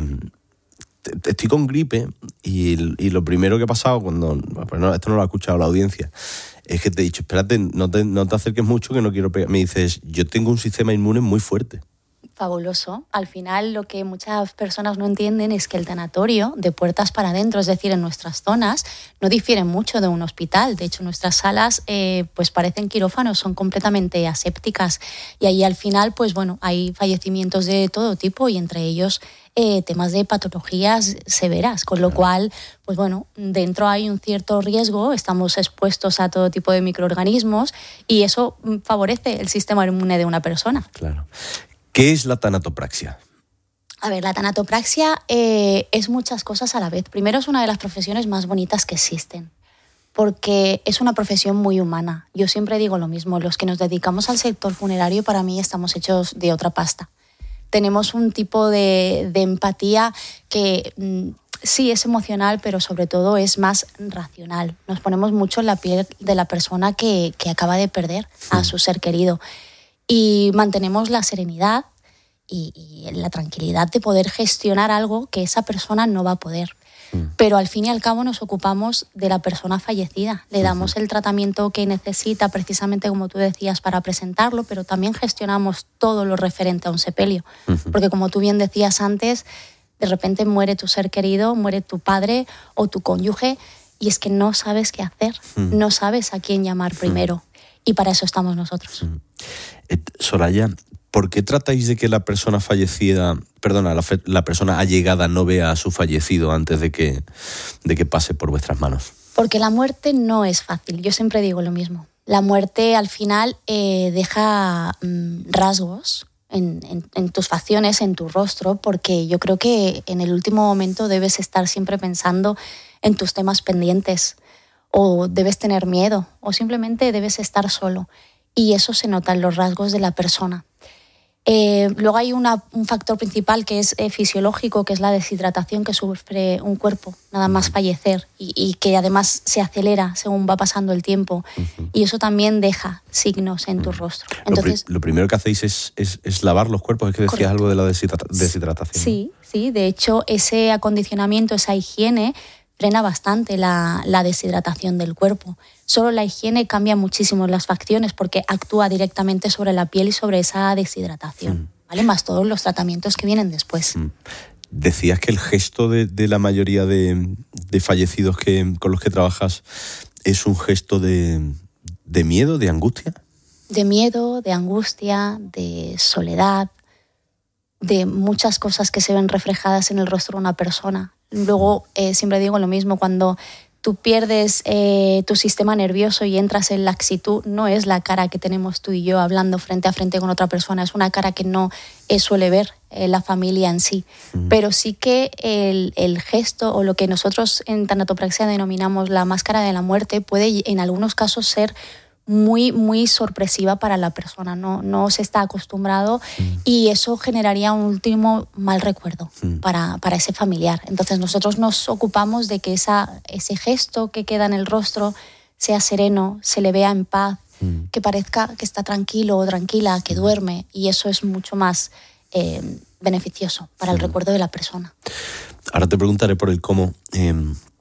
estoy con gripe y, y lo primero que ha pasado cuando... Pues no, esto no lo ha escuchado la audiencia. Es que te he dicho, espérate, no te, no te acerques mucho que no quiero pegar. Me dices, yo tengo un sistema inmune muy fuerte. Fabuloso. Al final, lo que muchas personas no entienden es que el tanatorio, de puertas para adentro, es decir, en nuestras zonas, no difiere mucho de un hospital. De hecho, nuestras salas eh, pues parecen quirófanos, son completamente asépticas. Y ahí, al final, pues bueno, hay fallecimientos de todo tipo y entre ellos eh, temas de patologías severas. Con lo cual, pues bueno, dentro hay un cierto riesgo, estamos expuestos a todo tipo de microorganismos y eso favorece el sistema inmune de una persona. Claro. ¿Qué es la tanatopraxia? A ver, la tanatopraxia eh, es muchas cosas a la vez. Primero, es una de las profesiones más bonitas que existen, porque es una profesión muy humana. Yo siempre digo lo mismo, los que nos dedicamos al sector funerario, para mí estamos hechos de otra pasta. Tenemos un tipo de, de empatía que mm, sí es emocional, pero sobre todo es más racional. Nos ponemos mucho en la piel de la persona que, que acaba de perder a su ser querido. Y mantenemos la serenidad y, y la tranquilidad de poder gestionar algo que esa persona no va a poder. Mm. Pero al fin y al cabo nos ocupamos de la persona fallecida. Le damos uh-huh. el tratamiento que necesita, precisamente como tú decías, para presentarlo, pero también gestionamos todo lo referente a un sepelio. Uh-huh. Porque como tú bien decías antes, de repente muere tu ser querido, muere tu padre o tu cónyuge y es que no sabes qué hacer, uh-huh. no sabes a quién llamar primero. Uh-huh. Y para eso estamos nosotros. Uh-huh. Eh, Soraya, ¿por qué tratáis de que la persona fallecida, perdona, la, fe, la persona allegada no vea a su fallecido antes de que, de que pase por vuestras manos? Porque la muerte no es fácil, yo siempre digo lo mismo. La muerte al final eh, deja mm, rasgos en, en, en tus facciones, en tu rostro, porque yo creo que en el último momento debes estar siempre pensando en tus temas pendientes, o debes tener miedo, o simplemente debes estar solo. Y eso se nota en los rasgos de la persona. Eh, luego hay una, un factor principal que es eh, fisiológico, que es la deshidratación que sufre un cuerpo, nada más fallecer, y, y que además se acelera según va pasando el tiempo. Uh-huh. Y eso también deja signos en tu rostro. Entonces, lo, pri- lo primero que hacéis es, es, es lavar los cuerpos, es que decías correcto. Algo de la deshidra- deshidratación. Sí, sí, de hecho ese acondicionamiento, esa higiene frena bastante la, la deshidratación del cuerpo. Solo la higiene cambia muchísimo las facciones porque actúa directamente sobre la piel y sobre esa deshidratación, mm. ¿vale? Más todos los tratamientos que vienen después. Mm. Decías que el gesto de, de la mayoría de, de fallecidos que, con los que trabajas es un gesto de, de miedo, de angustia. De miedo, de angustia, de soledad, de muchas cosas que se ven reflejadas en el rostro de una persona. Luego, eh, siempre digo lo mismo, cuando tú pierdes eh, tu sistema nervioso y entras en laxitud, no es la cara que tenemos tú y yo hablando frente a frente con otra persona, es una cara que no eh, suele ver eh, la familia en sí. Mm. Pero sí que el, el gesto, o lo que nosotros en tanatopraxia denominamos la máscara de la muerte, puede en algunos casos ser muy, muy sorpresiva para la persona, no, no se está acostumbrado mm. y eso generaría un último mal recuerdo mm. para, para ese familiar. Entonces nosotros nos ocupamos de que esa, ese gesto que queda en el rostro sea sereno, se le vea en paz, mm. que parezca que está tranquilo o tranquila, que duerme, y eso es mucho más eh, beneficioso para el mm. recuerdo de la persona. Ahora te preguntaré por el cómo... Eh...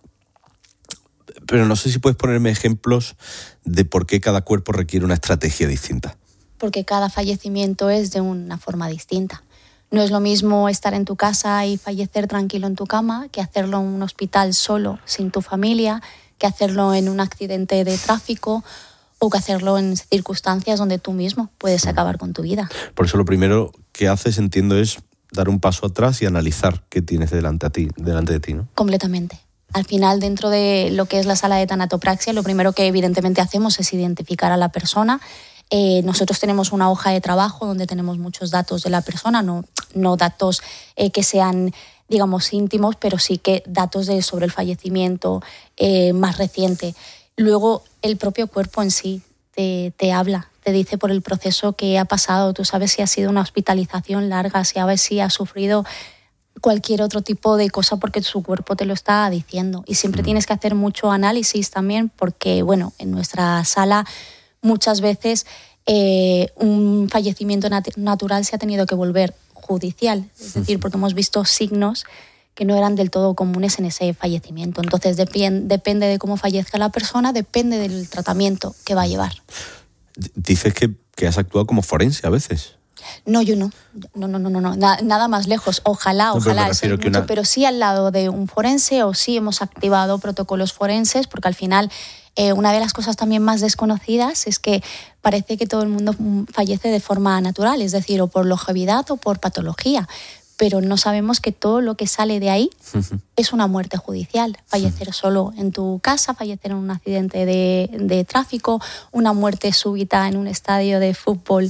Pero no sé si puedes ponerme ejemplos de por qué cada cuerpo requiere una estrategia distinta. Porque cada fallecimiento es de una forma distinta. No es lo mismo estar en tu casa y fallecer tranquilo en tu cama que hacerlo en un hospital solo, sin tu familia, que hacerlo en un accidente de tráfico o que hacerlo en circunstancias donde tú mismo puedes acabar con tu vida. Por eso lo primero que haces, entiendo, es dar un paso atrás y analizar qué tienes delante, a ti, delante de ti, ¿no? Completamente. Al final, dentro de lo que es la sala de tanatopraxia, lo primero que evidentemente hacemos es identificar a la persona. Eh, nosotros tenemos una hoja de trabajo donde tenemos muchos datos de la persona, no, no datos eh, que sean, digamos, íntimos, pero sí que datos de, sobre el fallecimiento eh, más reciente. Luego, el propio cuerpo en sí te, te habla, te dice por el proceso que ha pasado. Tú sabes si ha sido una hospitalización larga, si sabes si ha sufrido cualquier otro tipo de cosa porque su cuerpo te lo está diciendo. Y siempre tienes que hacer mucho análisis también porque, bueno, en nuestra sala muchas veces eh, un fallecimiento nat- natural se ha tenido que volver judicial. Es decir, porque hemos visto signos que no eran del todo comunes en ese fallecimiento. Entonces, depend- depende de cómo fallezca la persona, depende del tratamiento que va a llevar. Dices que, que has actuado como forense a veces. No, yo no. No, no, no, no, no. Na- nada más lejos. Ojalá, No, pero ojalá. me refiero eso es que mucho, una- pero sí al lado de un forense, o sí hemos activado protocolos forenses, porque al final eh, una de las cosas también más desconocidas es que parece que todo el mundo mm, fallece de forma natural, es decir, o por longevidad o por patología. Pero no sabemos que todo lo que sale de ahí es una muerte judicial. Fallecer solo en tu casa, fallecer en un accidente de, de tráfico, una muerte súbita en un estadio de fútbol.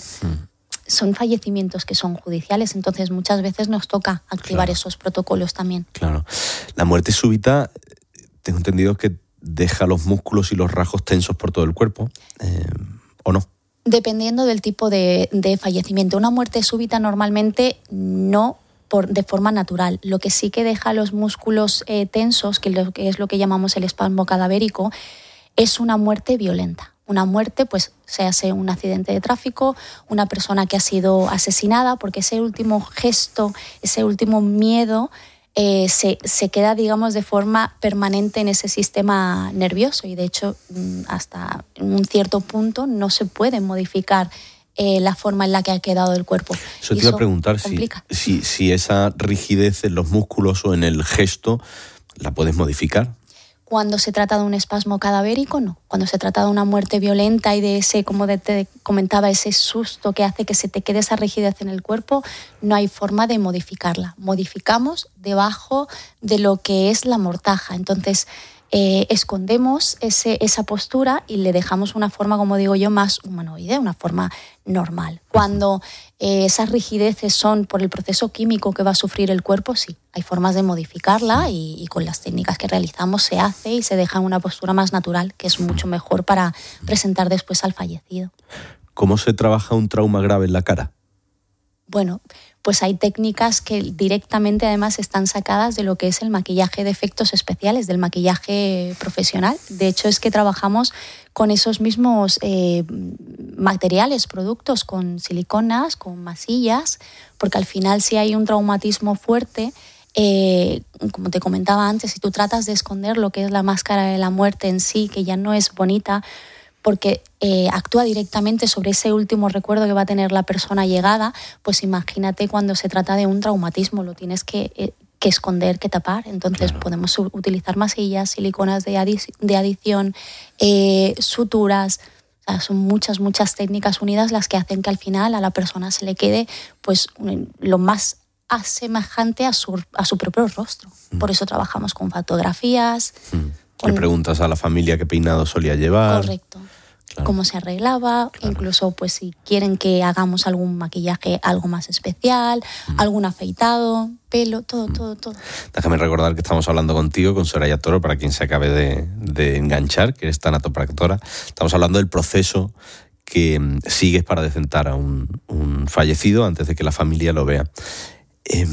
Son fallecimientos que son judiciales, entonces muchas veces nos toca activar Claro. esos protocolos también. Claro. La muerte súbita, tengo entendido que deja los músculos y los rasgos tensos por todo el cuerpo, eh, ¿o no? Dependiendo del tipo de, de fallecimiento. Una muerte súbita normalmente no por, de forma natural. Lo que sí que deja los músculos eh, tensos, que, lo, que es lo que llamamos el espasmo cadavérico, es una muerte violenta. Una muerte, pues, se hace un accidente de tráfico, una persona que ha sido asesinada, porque ese último gesto, ese último miedo eh, se, se queda, digamos, de forma permanente en ese sistema nervioso y, de hecho, hasta un cierto punto no se puede modificar eh, la forma en la que ha quedado el cuerpo. Eso Y te iba a preguntar si, complica. si, si esa rigidez en los músculos o en el gesto la puedes modificar. Cuando se trata de un espasmo cadavérico, no. Cuando se trata de una muerte violenta y de ese, como te comentaba, ese susto que hace que se te quede esa rigidez en el cuerpo, no hay forma de modificarla. Modificamos debajo de lo que es la mortaja. Entonces, eh, escondemos ese, esa postura y le dejamos una forma, como digo yo, más humanoide, una forma normal. Cuando eh, esas rigideces son por el proceso químico que va a sufrir el cuerpo, sí, hay formas de modificarla y, y con las técnicas que realizamos se hace y se deja en una postura más natural, que es mucho mejor para presentar después al fallecido. ¿Cómo se trabaja un trauma grave en la cara? Bueno, pues hay técnicas que directamente además están sacadas de lo que es el maquillaje de efectos especiales, del maquillaje profesional. De hecho, es que trabajamos con esos mismos eh, materiales, productos, con siliconas, con masillas, porque al final si hay un traumatismo fuerte, eh, como te comentaba antes, si tú tratas de esconder lo que es la máscara de la muerte en sí, que ya no es bonita, porque eh, actúa directamente sobre ese último recuerdo que va a tener la persona llegada, pues imagínate cuando se trata de un traumatismo, lo tienes que, eh, que esconder, que tapar. Entonces claro. podemos utilizar masillas, siliconas de, adi- de adición, eh, suturas. O sea, son muchas, muchas técnicas unidas las que hacen que al final a la persona se le quede pues lo más asemejante a su, a su propio rostro. Mm. Por eso trabajamos con fotografías. Mm. Con... Le preguntas a la familia qué peinado solía llevar. Correcto. Claro. Cómo se arreglaba, claro. Incluso pues si quieren que hagamos algún maquillaje algo más especial, mm. algún afeitado, pelo, todo, mm. todo, todo. Déjame recordar que estamos hablando contigo, con Soraya Toro, para quien se acabe de, de enganchar, que eres tanatopractora. Estamos hablando del proceso que sigues para decentar a un, un fallecido antes de que la familia lo vea. Eh,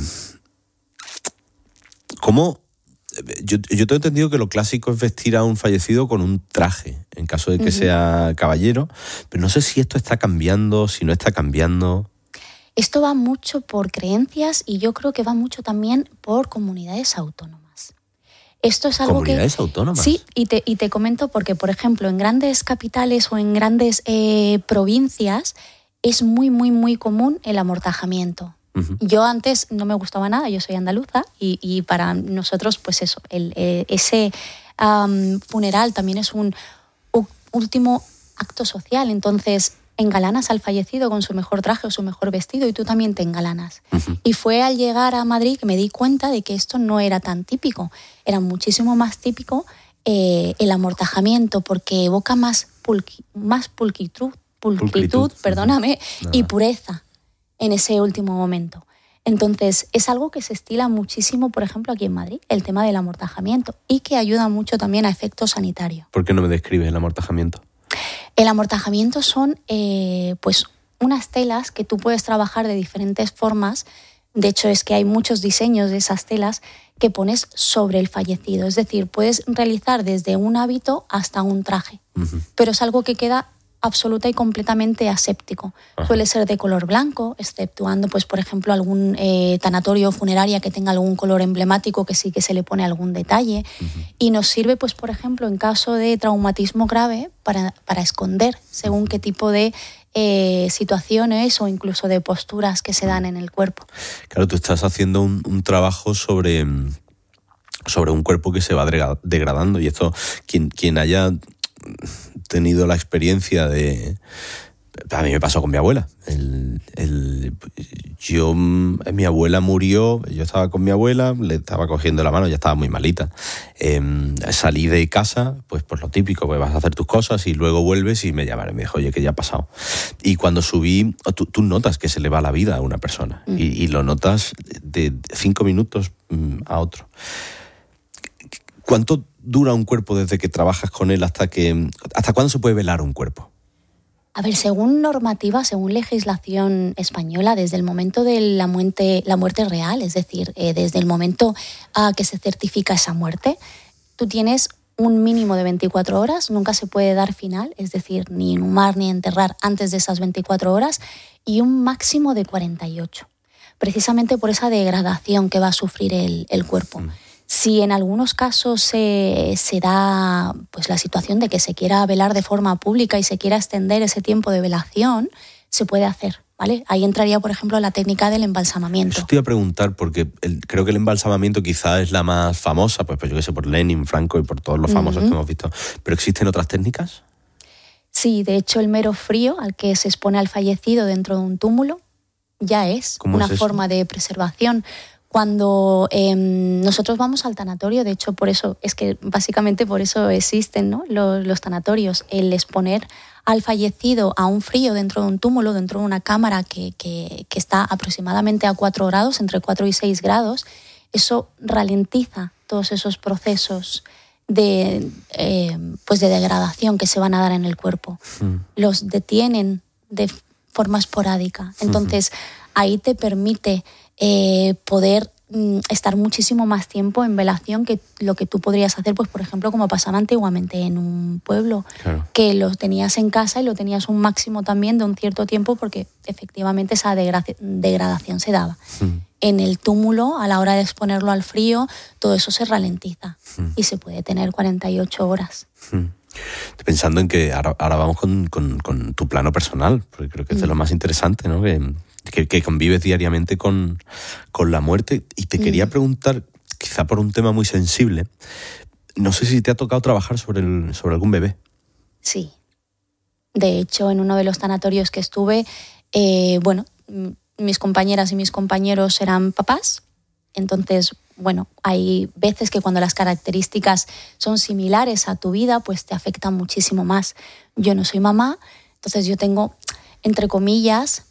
¿Cómo...? Yo, yo tengo entendido que lo clásico es vestir a un fallecido con un traje, en caso de que uh-huh. sea caballero, pero no sé si esto está cambiando, si no está cambiando. Esto va mucho por creencias y yo creo que va mucho también por comunidades autónomas. Esto es algo ¿Comunidades que, autónomas? Sí, y te, y te comento porque, por ejemplo, en grandes capitales o en grandes eh, provincias es muy, muy, muy común el amortajamiento. Uh-huh. Yo antes no me gustaba nada, yo soy andaluza y, y para nosotros pues eso, el, eh, ese um, funeral también es un u- último acto social, entonces engalanas al fallecido con su mejor traje o su mejor vestido y tú también te engalanas. Uh-huh. Y fue al llegar a Madrid que me di cuenta de que esto no era tan típico, era muchísimo más típico eh, el amortajamiento porque evoca más, pulqui- más pulcritud, pulcritud, pulcritud perdóname, uh-huh. y pureza en ese último momento. Entonces, es algo que se estila muchísimo, por ejemplo, aquí en Madrid, el tema del amortajamiento, y que ayuda mucho también a efectos sanitarios. ¿Por qué no me describes el amortajamiento? El amortajamiento son eh, pues unas telas que tú puedes trabajar de diferentes formas. De hecho, es que hay muchos diseños de esas telas que pones sobre el fallecido. Es decir, puedes realizar desde un hábito hasta un traje. Uh-huh. Pero es algo que queda absoluta y completamente aséptico. Ajá. Suele ser de color blanco, exceptuando, pues, por ejemplo, algún eh, tanatorio o funeraria que tenga algún color emblemático que sí que se le pone algún detalle. Uh-huh. Y nos sirve, pues, por ejemplo, en caso de traumatismo grave, para, para esconder según qué tipo de eh, situaciones o incluso de posturas que se dan en el cuerpo. Claro, tú estás haciendo un, un trabajo sobre, sobre un cuerpo que se va degradando y esto, quien, quien haya tenido la experiencia de... A mí me pasó con mi abuela. El, el, yo, mi abuela murió, yo estaba con mi abuela, le estaba cogiendo la mano, ya estaba muy malita. Eh, salí de casa, pues por lo típico, pues vas a hacer tus cosas y luego vuelves y me llamaron y me dijo, oye, que ya ha pasado. Y cuando subí, tú, tú notas que se le va la vida a una persona mm. y, y lo notas de cinco minutos a otro. ¿Cuánto dura un cuerpo desde que trabajas con él hasta que... ¿Hasta cuándo se puede velar un cuerpo? A ver, según normativa, según legislación española, desde el momento de la muerte, la muerte real, es decir, eh, desde el momento a que se certifica esa muerte, tú tienes un mínimo de veinticuatro horas, nunca se puede dar final, es decir, ni inhumar ni enterrar antes de esas veinticuatro horas, y un máximo de cuarenta y ocho, precisamente por esa degradación que va a sufrir el, el cuerpo. Mm. Si en algunos casos se, se da pues, la situación de que se quiera velar de forma pública y se quiera extender ese tiempo de velación, se puede hacer, ¿vale? Ahí entraría, por ejemplo, la técnica del embalsamamiento. Eso te iba a preguntar, porque el, creo que el embalsamamiento quizás es la más famosa, pues, pues yo qué sé, por Lenin, Franco y por todos los famosos uh-huh. que hemos visto. ¿Pero existen otras técnicas? Sí, de hecho, el mero frío al que se expone al fallecido dentro de un túmulo ya es una es forma de preservación. Cuando eh, nosotros vamos al tanatorio, de hecho, por eso es que básicamente por eso existen, ¿no? los, los tanatorios, el exponer al fallecido a un frío dentro de un túmulo, dentro de una cámara que, que, que está aproximadamente a cuatro grados, entre cuatro y seis grados, eso ralentiza todos esos procesos de, eh, pues de degradación que se van a dar en el cuerpo. Mm. Los detienen de forma esporádica. Entonces, uh-huh. ahí te permite eh, poder estar muchísimo más tiempo en velación que lo que tú podrías hacer, pues por ejemplo, como pasaba antiguamente en un pueblo, claro, que lo tenías en casa y lo tenías un máximo también de un cierto tiempo porque efectivamente esa degra- degradación se daba. Mm. En el túmulo, a la hora de exponerlo al frío, todo eso se ralentiza mm. y se puede tener cuarenta y ocho horas. Mm. Pensando en que ahora, ahora vamos con, con, con tu plano personal, porque creo que es de lo más interesante, ¿no? Que, que, que convives diariamente con, con la muerte. Y te quería preguntar, quizá por un tema muy sensible, no sé si te ha tocado trabajar sobre, el, sobre algún bebé. Sí. De hecho, en uno de los tanatorios que estuve, eh, bueno, mis compañeras y mis compañeros eran papás. Entonces, bueno, hay veces que cuando las características son similares a tu vida, pues te afectan muchísimo más. Yo no soy mamá, entonces yo tengo, entre comillas,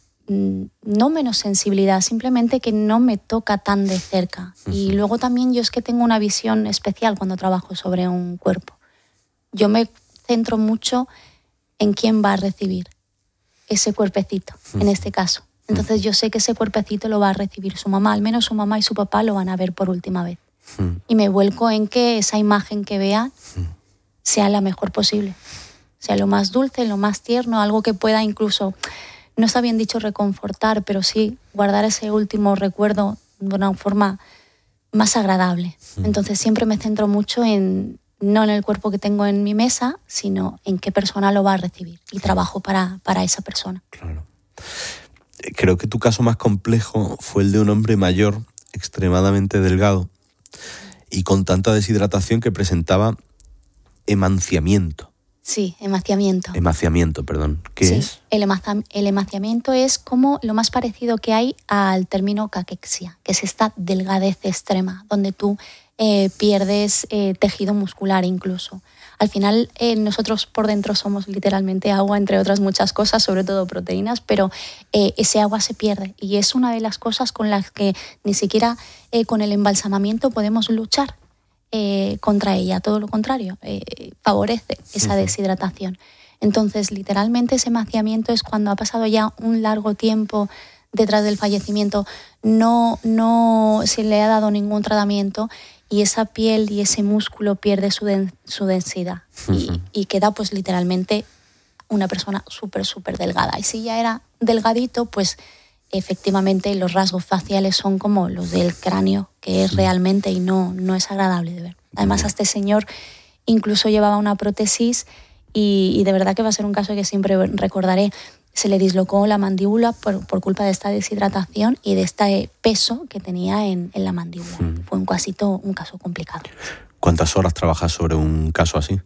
no menos sensibilidad, simplemente que no me toca tan de cerca. Uh-huh. Y luego también yo es que tengo una visión especial cuando trabajo sobre un cuerpo. Yo me centro mucho en quién va a recibir ese cuerpecito, uh-huh, en este caso. Entonces yo sé que ese cuerpecito lo va a recibir su mamá, al menos su mamá y su papá lo van a ver por última vez. Uh-huh. Y me vuelco en que esa imagen que vean uh-huh. sea la mejor posible, sea lo más dulce, lo más tierno, algo que pueda incluso... No está bien dicho reconfortar, pero sí guardar ese último recuerdo de una forma más agradable. Mm. Entonces siempre me centro mucho en, no en el cuerpo que tengo en mi mesa, sino en qué persona lo va a recibir. Y trabajo para, para esa persona. Claro. Creo que tu caso más complejo fue el de un hombre mayor, extremadamente delgado, y con tanta deshidratación que presentaba emanciamiento. Sí, emaciamiento. Emaciamiento, perdón. ¿Qué sí, es? El, emaza- el emaciamiento es como lo más parecido que hay al término caquexia, que es esta delgadez extrema, donde tú eh, pierdes eh, tejido muscular incluso. Al final eh, nosotros por dentro somos literalmente agua, entre otras muchas cosas, sobre todo proteínas, pero eh, ese agua se pierde y es una de las cosas con las que ni siquiera eh, con el embalsamamiento podemos luchar. Eh, contra ella, todo lo contrario, eh, favorece esa deshidratación. Entonces, literalmente ese emaciamiento es cuando ha pasado ya un largo tiempo detrás del fallecimiento, no, no se le ha dado ningún tratamiento y esa piel y ese músculo pierde su, den- su densidad uh-huh. y, y queda pues literalmente una persona súper, súper delgada. Y si ya era delgadito, pues efectivamente los rasgos faciales son como los del cráneo, que es realmente y no, no es agradable de ver. Además, a este señor incluso llevaba una prótesis y, y de verdad que va a ser un caso que siempre recordaré. Se le dislocó la mandíbula por, por culpa de esta deshidratación y de este peso que tenía en, en la mandíbula. Mm. Fue un, casito, un caso complicado. ¿Cuántas horas trabajas sobre un caso así?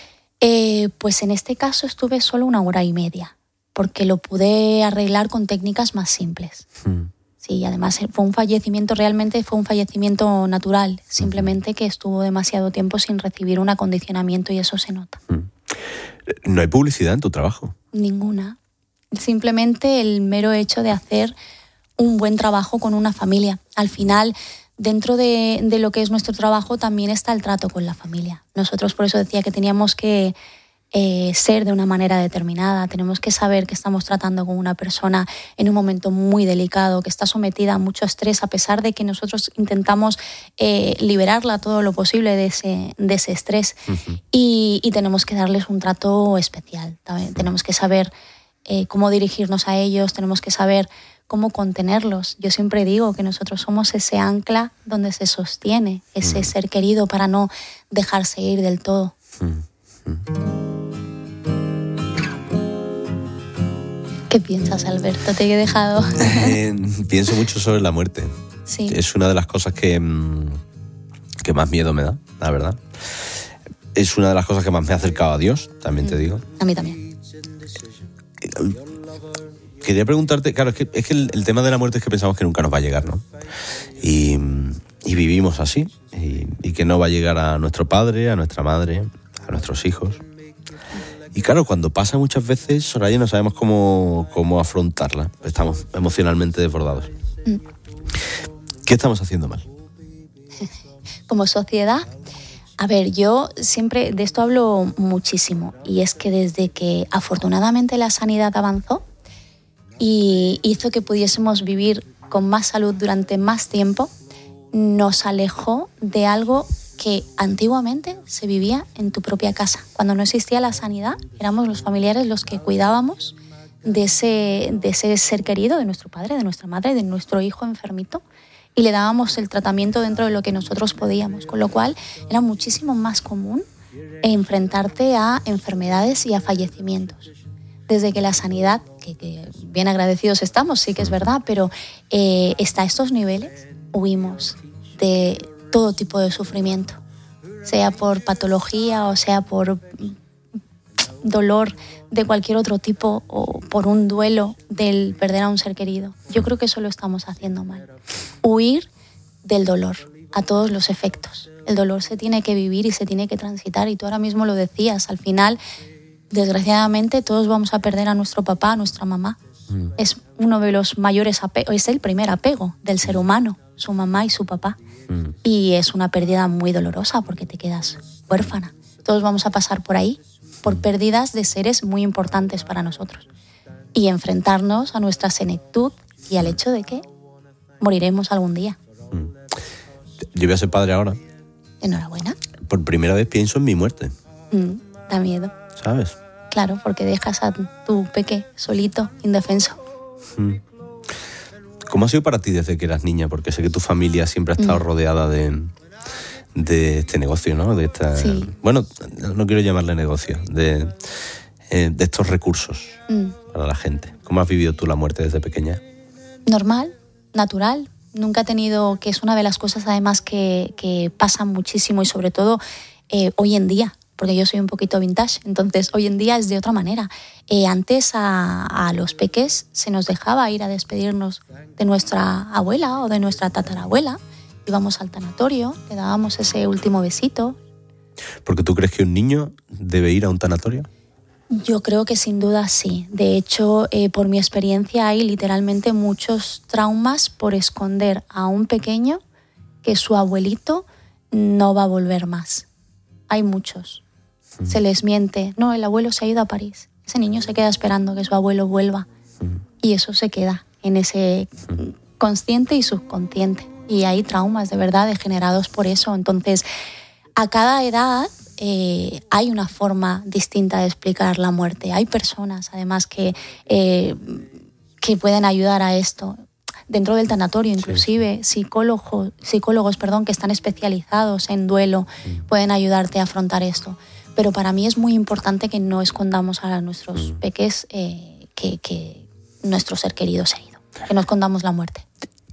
Eh, pues en este caso estuve solo una hora y media, porque lo pude arreglar con técnicas más simples. Mm. Sí, además fue un fallecimiento, realmente fue un fallecimiento natural, simplemente mm. que estuvo demasiado tiempo sin recibir un acondicionamiento y eso se nota. Mm. ¿No hay publicidad en tu trabajo? Ninguna. Simplemente el mero hecho de hacer un buen trabajo con una familia. Al final, dentro de, de lo que es nuestro trabajo también está el trato con la familia. Nosotros por eso decía que teníamos que Eh, ser de una manera determinada, tenemos que saber que estamos tratando con una persona en un momento muy delicado, que está sometida a mucho estrés, a pesar de que nosotros intentamos eh, liberarla todo lo posible de ese, de ese estrés uh-huh. y, y tenemos que darles un trato especial. ¿También? Tenemos que saber eh, cómo dirigirnos a ellos, tenemos que saber cómo contenerlos. Yo siempre digo que nosotros somos ese ancla donde se sostiene ese uh-huh. ser querido para no dejarse ir del todo. Uh-huh. ¿Qué piensas, Alberto? Te he dejado. Eh, pienso mucho sobre la muerte. Sí. Es una de las cosas que, que más miedo me da, la verdad. Es una de las cosas que más me ha acercado a Dios, también mm. te digo. A mí también. Quería preguntarte, claro, es que, es que el, el tema de la muerte es que pensamos que nunca nos va a llegar, ¿no? Y, y vivimos así, y, y que no va a llegar a nuestro padre, a nuestra madre, a nuestros hijos. Y claro, cuando pasa muchas veces, Soraya, no sabemos cómo, cómo afrontarla. Estamos emocionalmente desbordados. Mm. ¿Qué estamos haciendo mal? Como sociedad, a ver, yo siempre de esto hablo muchísimo. Y es que desde que afortunadamente la sanidad avanzó, y hizo que pudiésemos vivir con más salud durante más tiempo, nos alejó de algo que antiguamente se vivía en tu propia casa. Cuando no existía la sanidad, éramos los familiares los que cuidábamos de ese, de ese ser querido, de nuestro padre, de nuestra madre, de nuestro hijo enfermito, y le dábamos el tratamiento dentro de lo que nosotros podíamos, con lo cual era muchísimo más común enfrentarte a enfermedades y a fallecimientos. Desde que la sanidad, que, que bien agradecidos estamos, sí que es verdad, pero eh, está a estos niveles, huimos de todo tipo de sufrimiento, sea por patología o sea por dolor de cualquier otro tipo o por un duelo del perder a un ser querido. Yo creo que eso lo estamos haciendo mal. Huir del dolor a todos los efectos. El dolor se tiene que vivir y se tiene que transitar, y tú ahora mismo lo decías, al final, desgraciadamente, todos vamos a perder a nuestro papá, a nuestra mamá. Mm. Es uno de los mayores apegos, es el primer apego del ser humano, su mamá y su papá. Mm. Y es una pérdida muy dolorosa porque te quedas huérfana. Todos vamos a pasar por ahí, por pérdidas de seres muy importantes para nosotros. Y enfrentarnos a nuestra senectud y al hecho de que moriremos algún día. Mm. Yo voy a ser padre ahora. Enhorabuena. Por primera vez pienso en mi muerte. Mm, da miedo. ¿Sabes? Claro, porque dejas a tu peque solito, indefenso. Mm. ¿Cómo ha sido para ti desde que eras niña? Porque sé que tu familia siempre ha estado mm. rodeada de, de este negocio, ¿no? De esta, sí. Bueno, no quiero llamarle negocio, de, eh, de estos recursos mm. para la gente. ¿Cómo has vivido tú la muerte desde pequeña? Normal, natural. Nunca he tenido, que es una de las cosas además que, que pasan muchísimo y sobre todo eh, hoy en día, porque yo soy un poquito vintage, entonces hoy en día es de otra manera. Eh, antes a, a los peques se nos dejaba ir a despedirnos de nuestra abuela o de nuestra tatarabuela, íbamos al tanatorio, le dábamos ese último besito. ¿Porque tú crees que un niño debe ir a un tanatorio? Yo creo que sin duda sí. De hecho, eh, por mi experiencia hay literalmente muchos traumas por esconder a un pequeño que su abuelito no va a volver más. Hay muchos. Mm. Se les miente. No, el abuelo se ha ido a París. Ese niño se queda esperando que su abuelo vuelva. Mm. Y eso se queda en ese mm. consciente y subconsciente. Y hay traumas de verdad degenerados por eso. Entonces, a cada edad Eh, hay una forma distinta de explicar la muerte. Hay personas, además, que, eh, que pueden ayudar a esto. Dentro del tanatorio, inclusive, sí. psicólogos, psicólogos perdón, que están especializados en duelo mm. pueden ayudarte a afrontar esto. Pero para mí es muy importante que no escondamos a nuestros mm. peques eh, que, que nuestro ser querido se ha ido. Que no escondamos la muerte.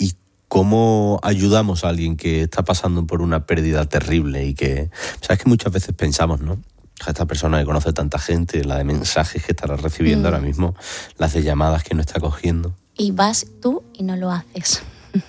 ¿Cómo ayudamos a alguien que está pasando por una pérdida terrible y que... Sabes que muchas veces pensamos, ¿no? Esta persona que conoce tanta gente, la de mensajes que estará recibiendo mm. ahora mismo, las de llamadas que no está cogiendo. Y vas tú y no lo haces.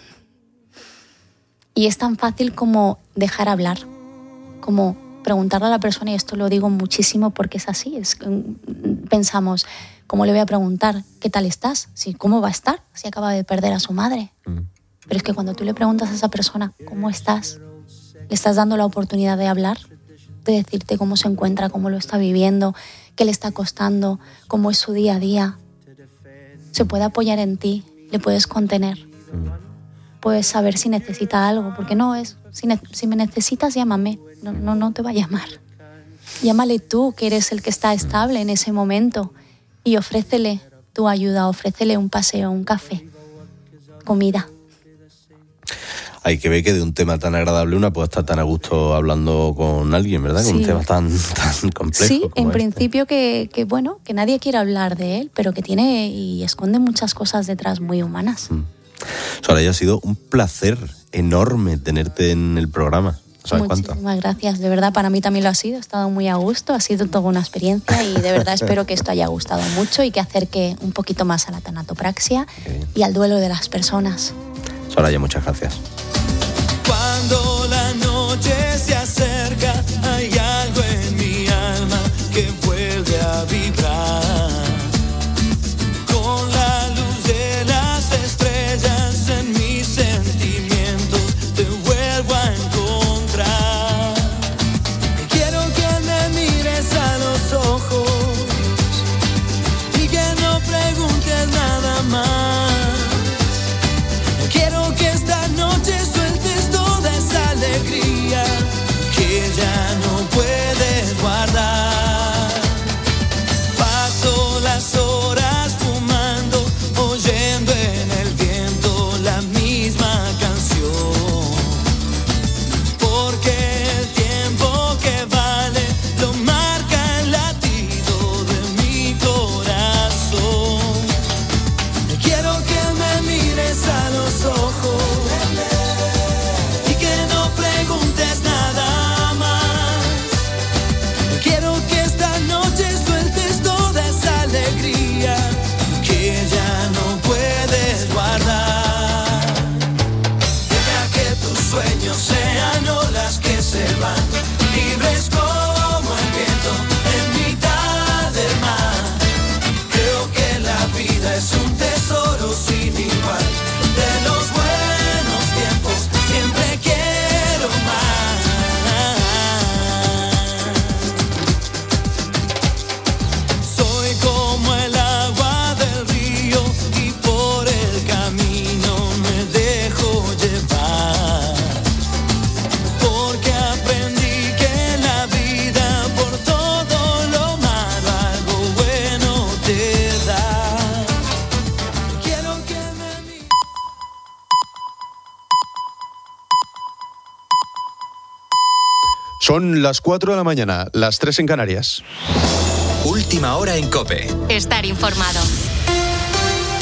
Y es tan fácil como dejar hablar, como preguntarle a la persona, y esto lo digo muchísimo porque es así, es, pensamos, ¿cómo le voy a preguntar qué tal estás? Si, ¿cómo va a estar si acaba de perder a su madre? Mm. Pero es que cuando tú le preguntas a esa persona ¿cómo estás?, le estás dando la oportunidad de hablar, de decirte cómo se encuentra, cómo lo está viviendo, qué le está costando, cómo es su día a día. Se puede apoyar en ti, le puedes contener. Puedes saber si necesita algo, porque no es, si, ne- si me necesitas, llámame. No, no, no te va a llamar. Llámale tú, que eres el que está estable en ese momento, y ofrécele tu ayuda, ofrécele un paseo, un café, comida. Hay que ver que de un tema tan agradable una puede estar tan a gusto hablando con alguien, ¿verdad? Con sí. un tema tan, tan complejo. Sí, como en este. principio que, que, bueno, que nadie quiere hablar de él, pero que tiene y esconde muchas cosas detrás muy humanas. Mm. Soraya, ha sido un placer enorme tenerte en el programa. ¿Sabes cuánto? Muchísimas gracias, de verdad para mí también lo ha sido, he estado muy a gusto, ha sido toda una experiencia y de verdad espero que esto haya gustado mucho y que acerque un poquito más a la tanatopraxia y al duelo de las personas. Soraya, muchas gracias. Cuando la noche se acerca, hay algo en mi alma que vuelve a vibrar. Con la luz de las estrellas en mis sentimientos te vuelvo a encontrar. Quiero que me mires a los ojos y que no preguntes nada más. Son las cuatro de la mañana, las tres en Canarias. Última hora en COPE. Estar informado.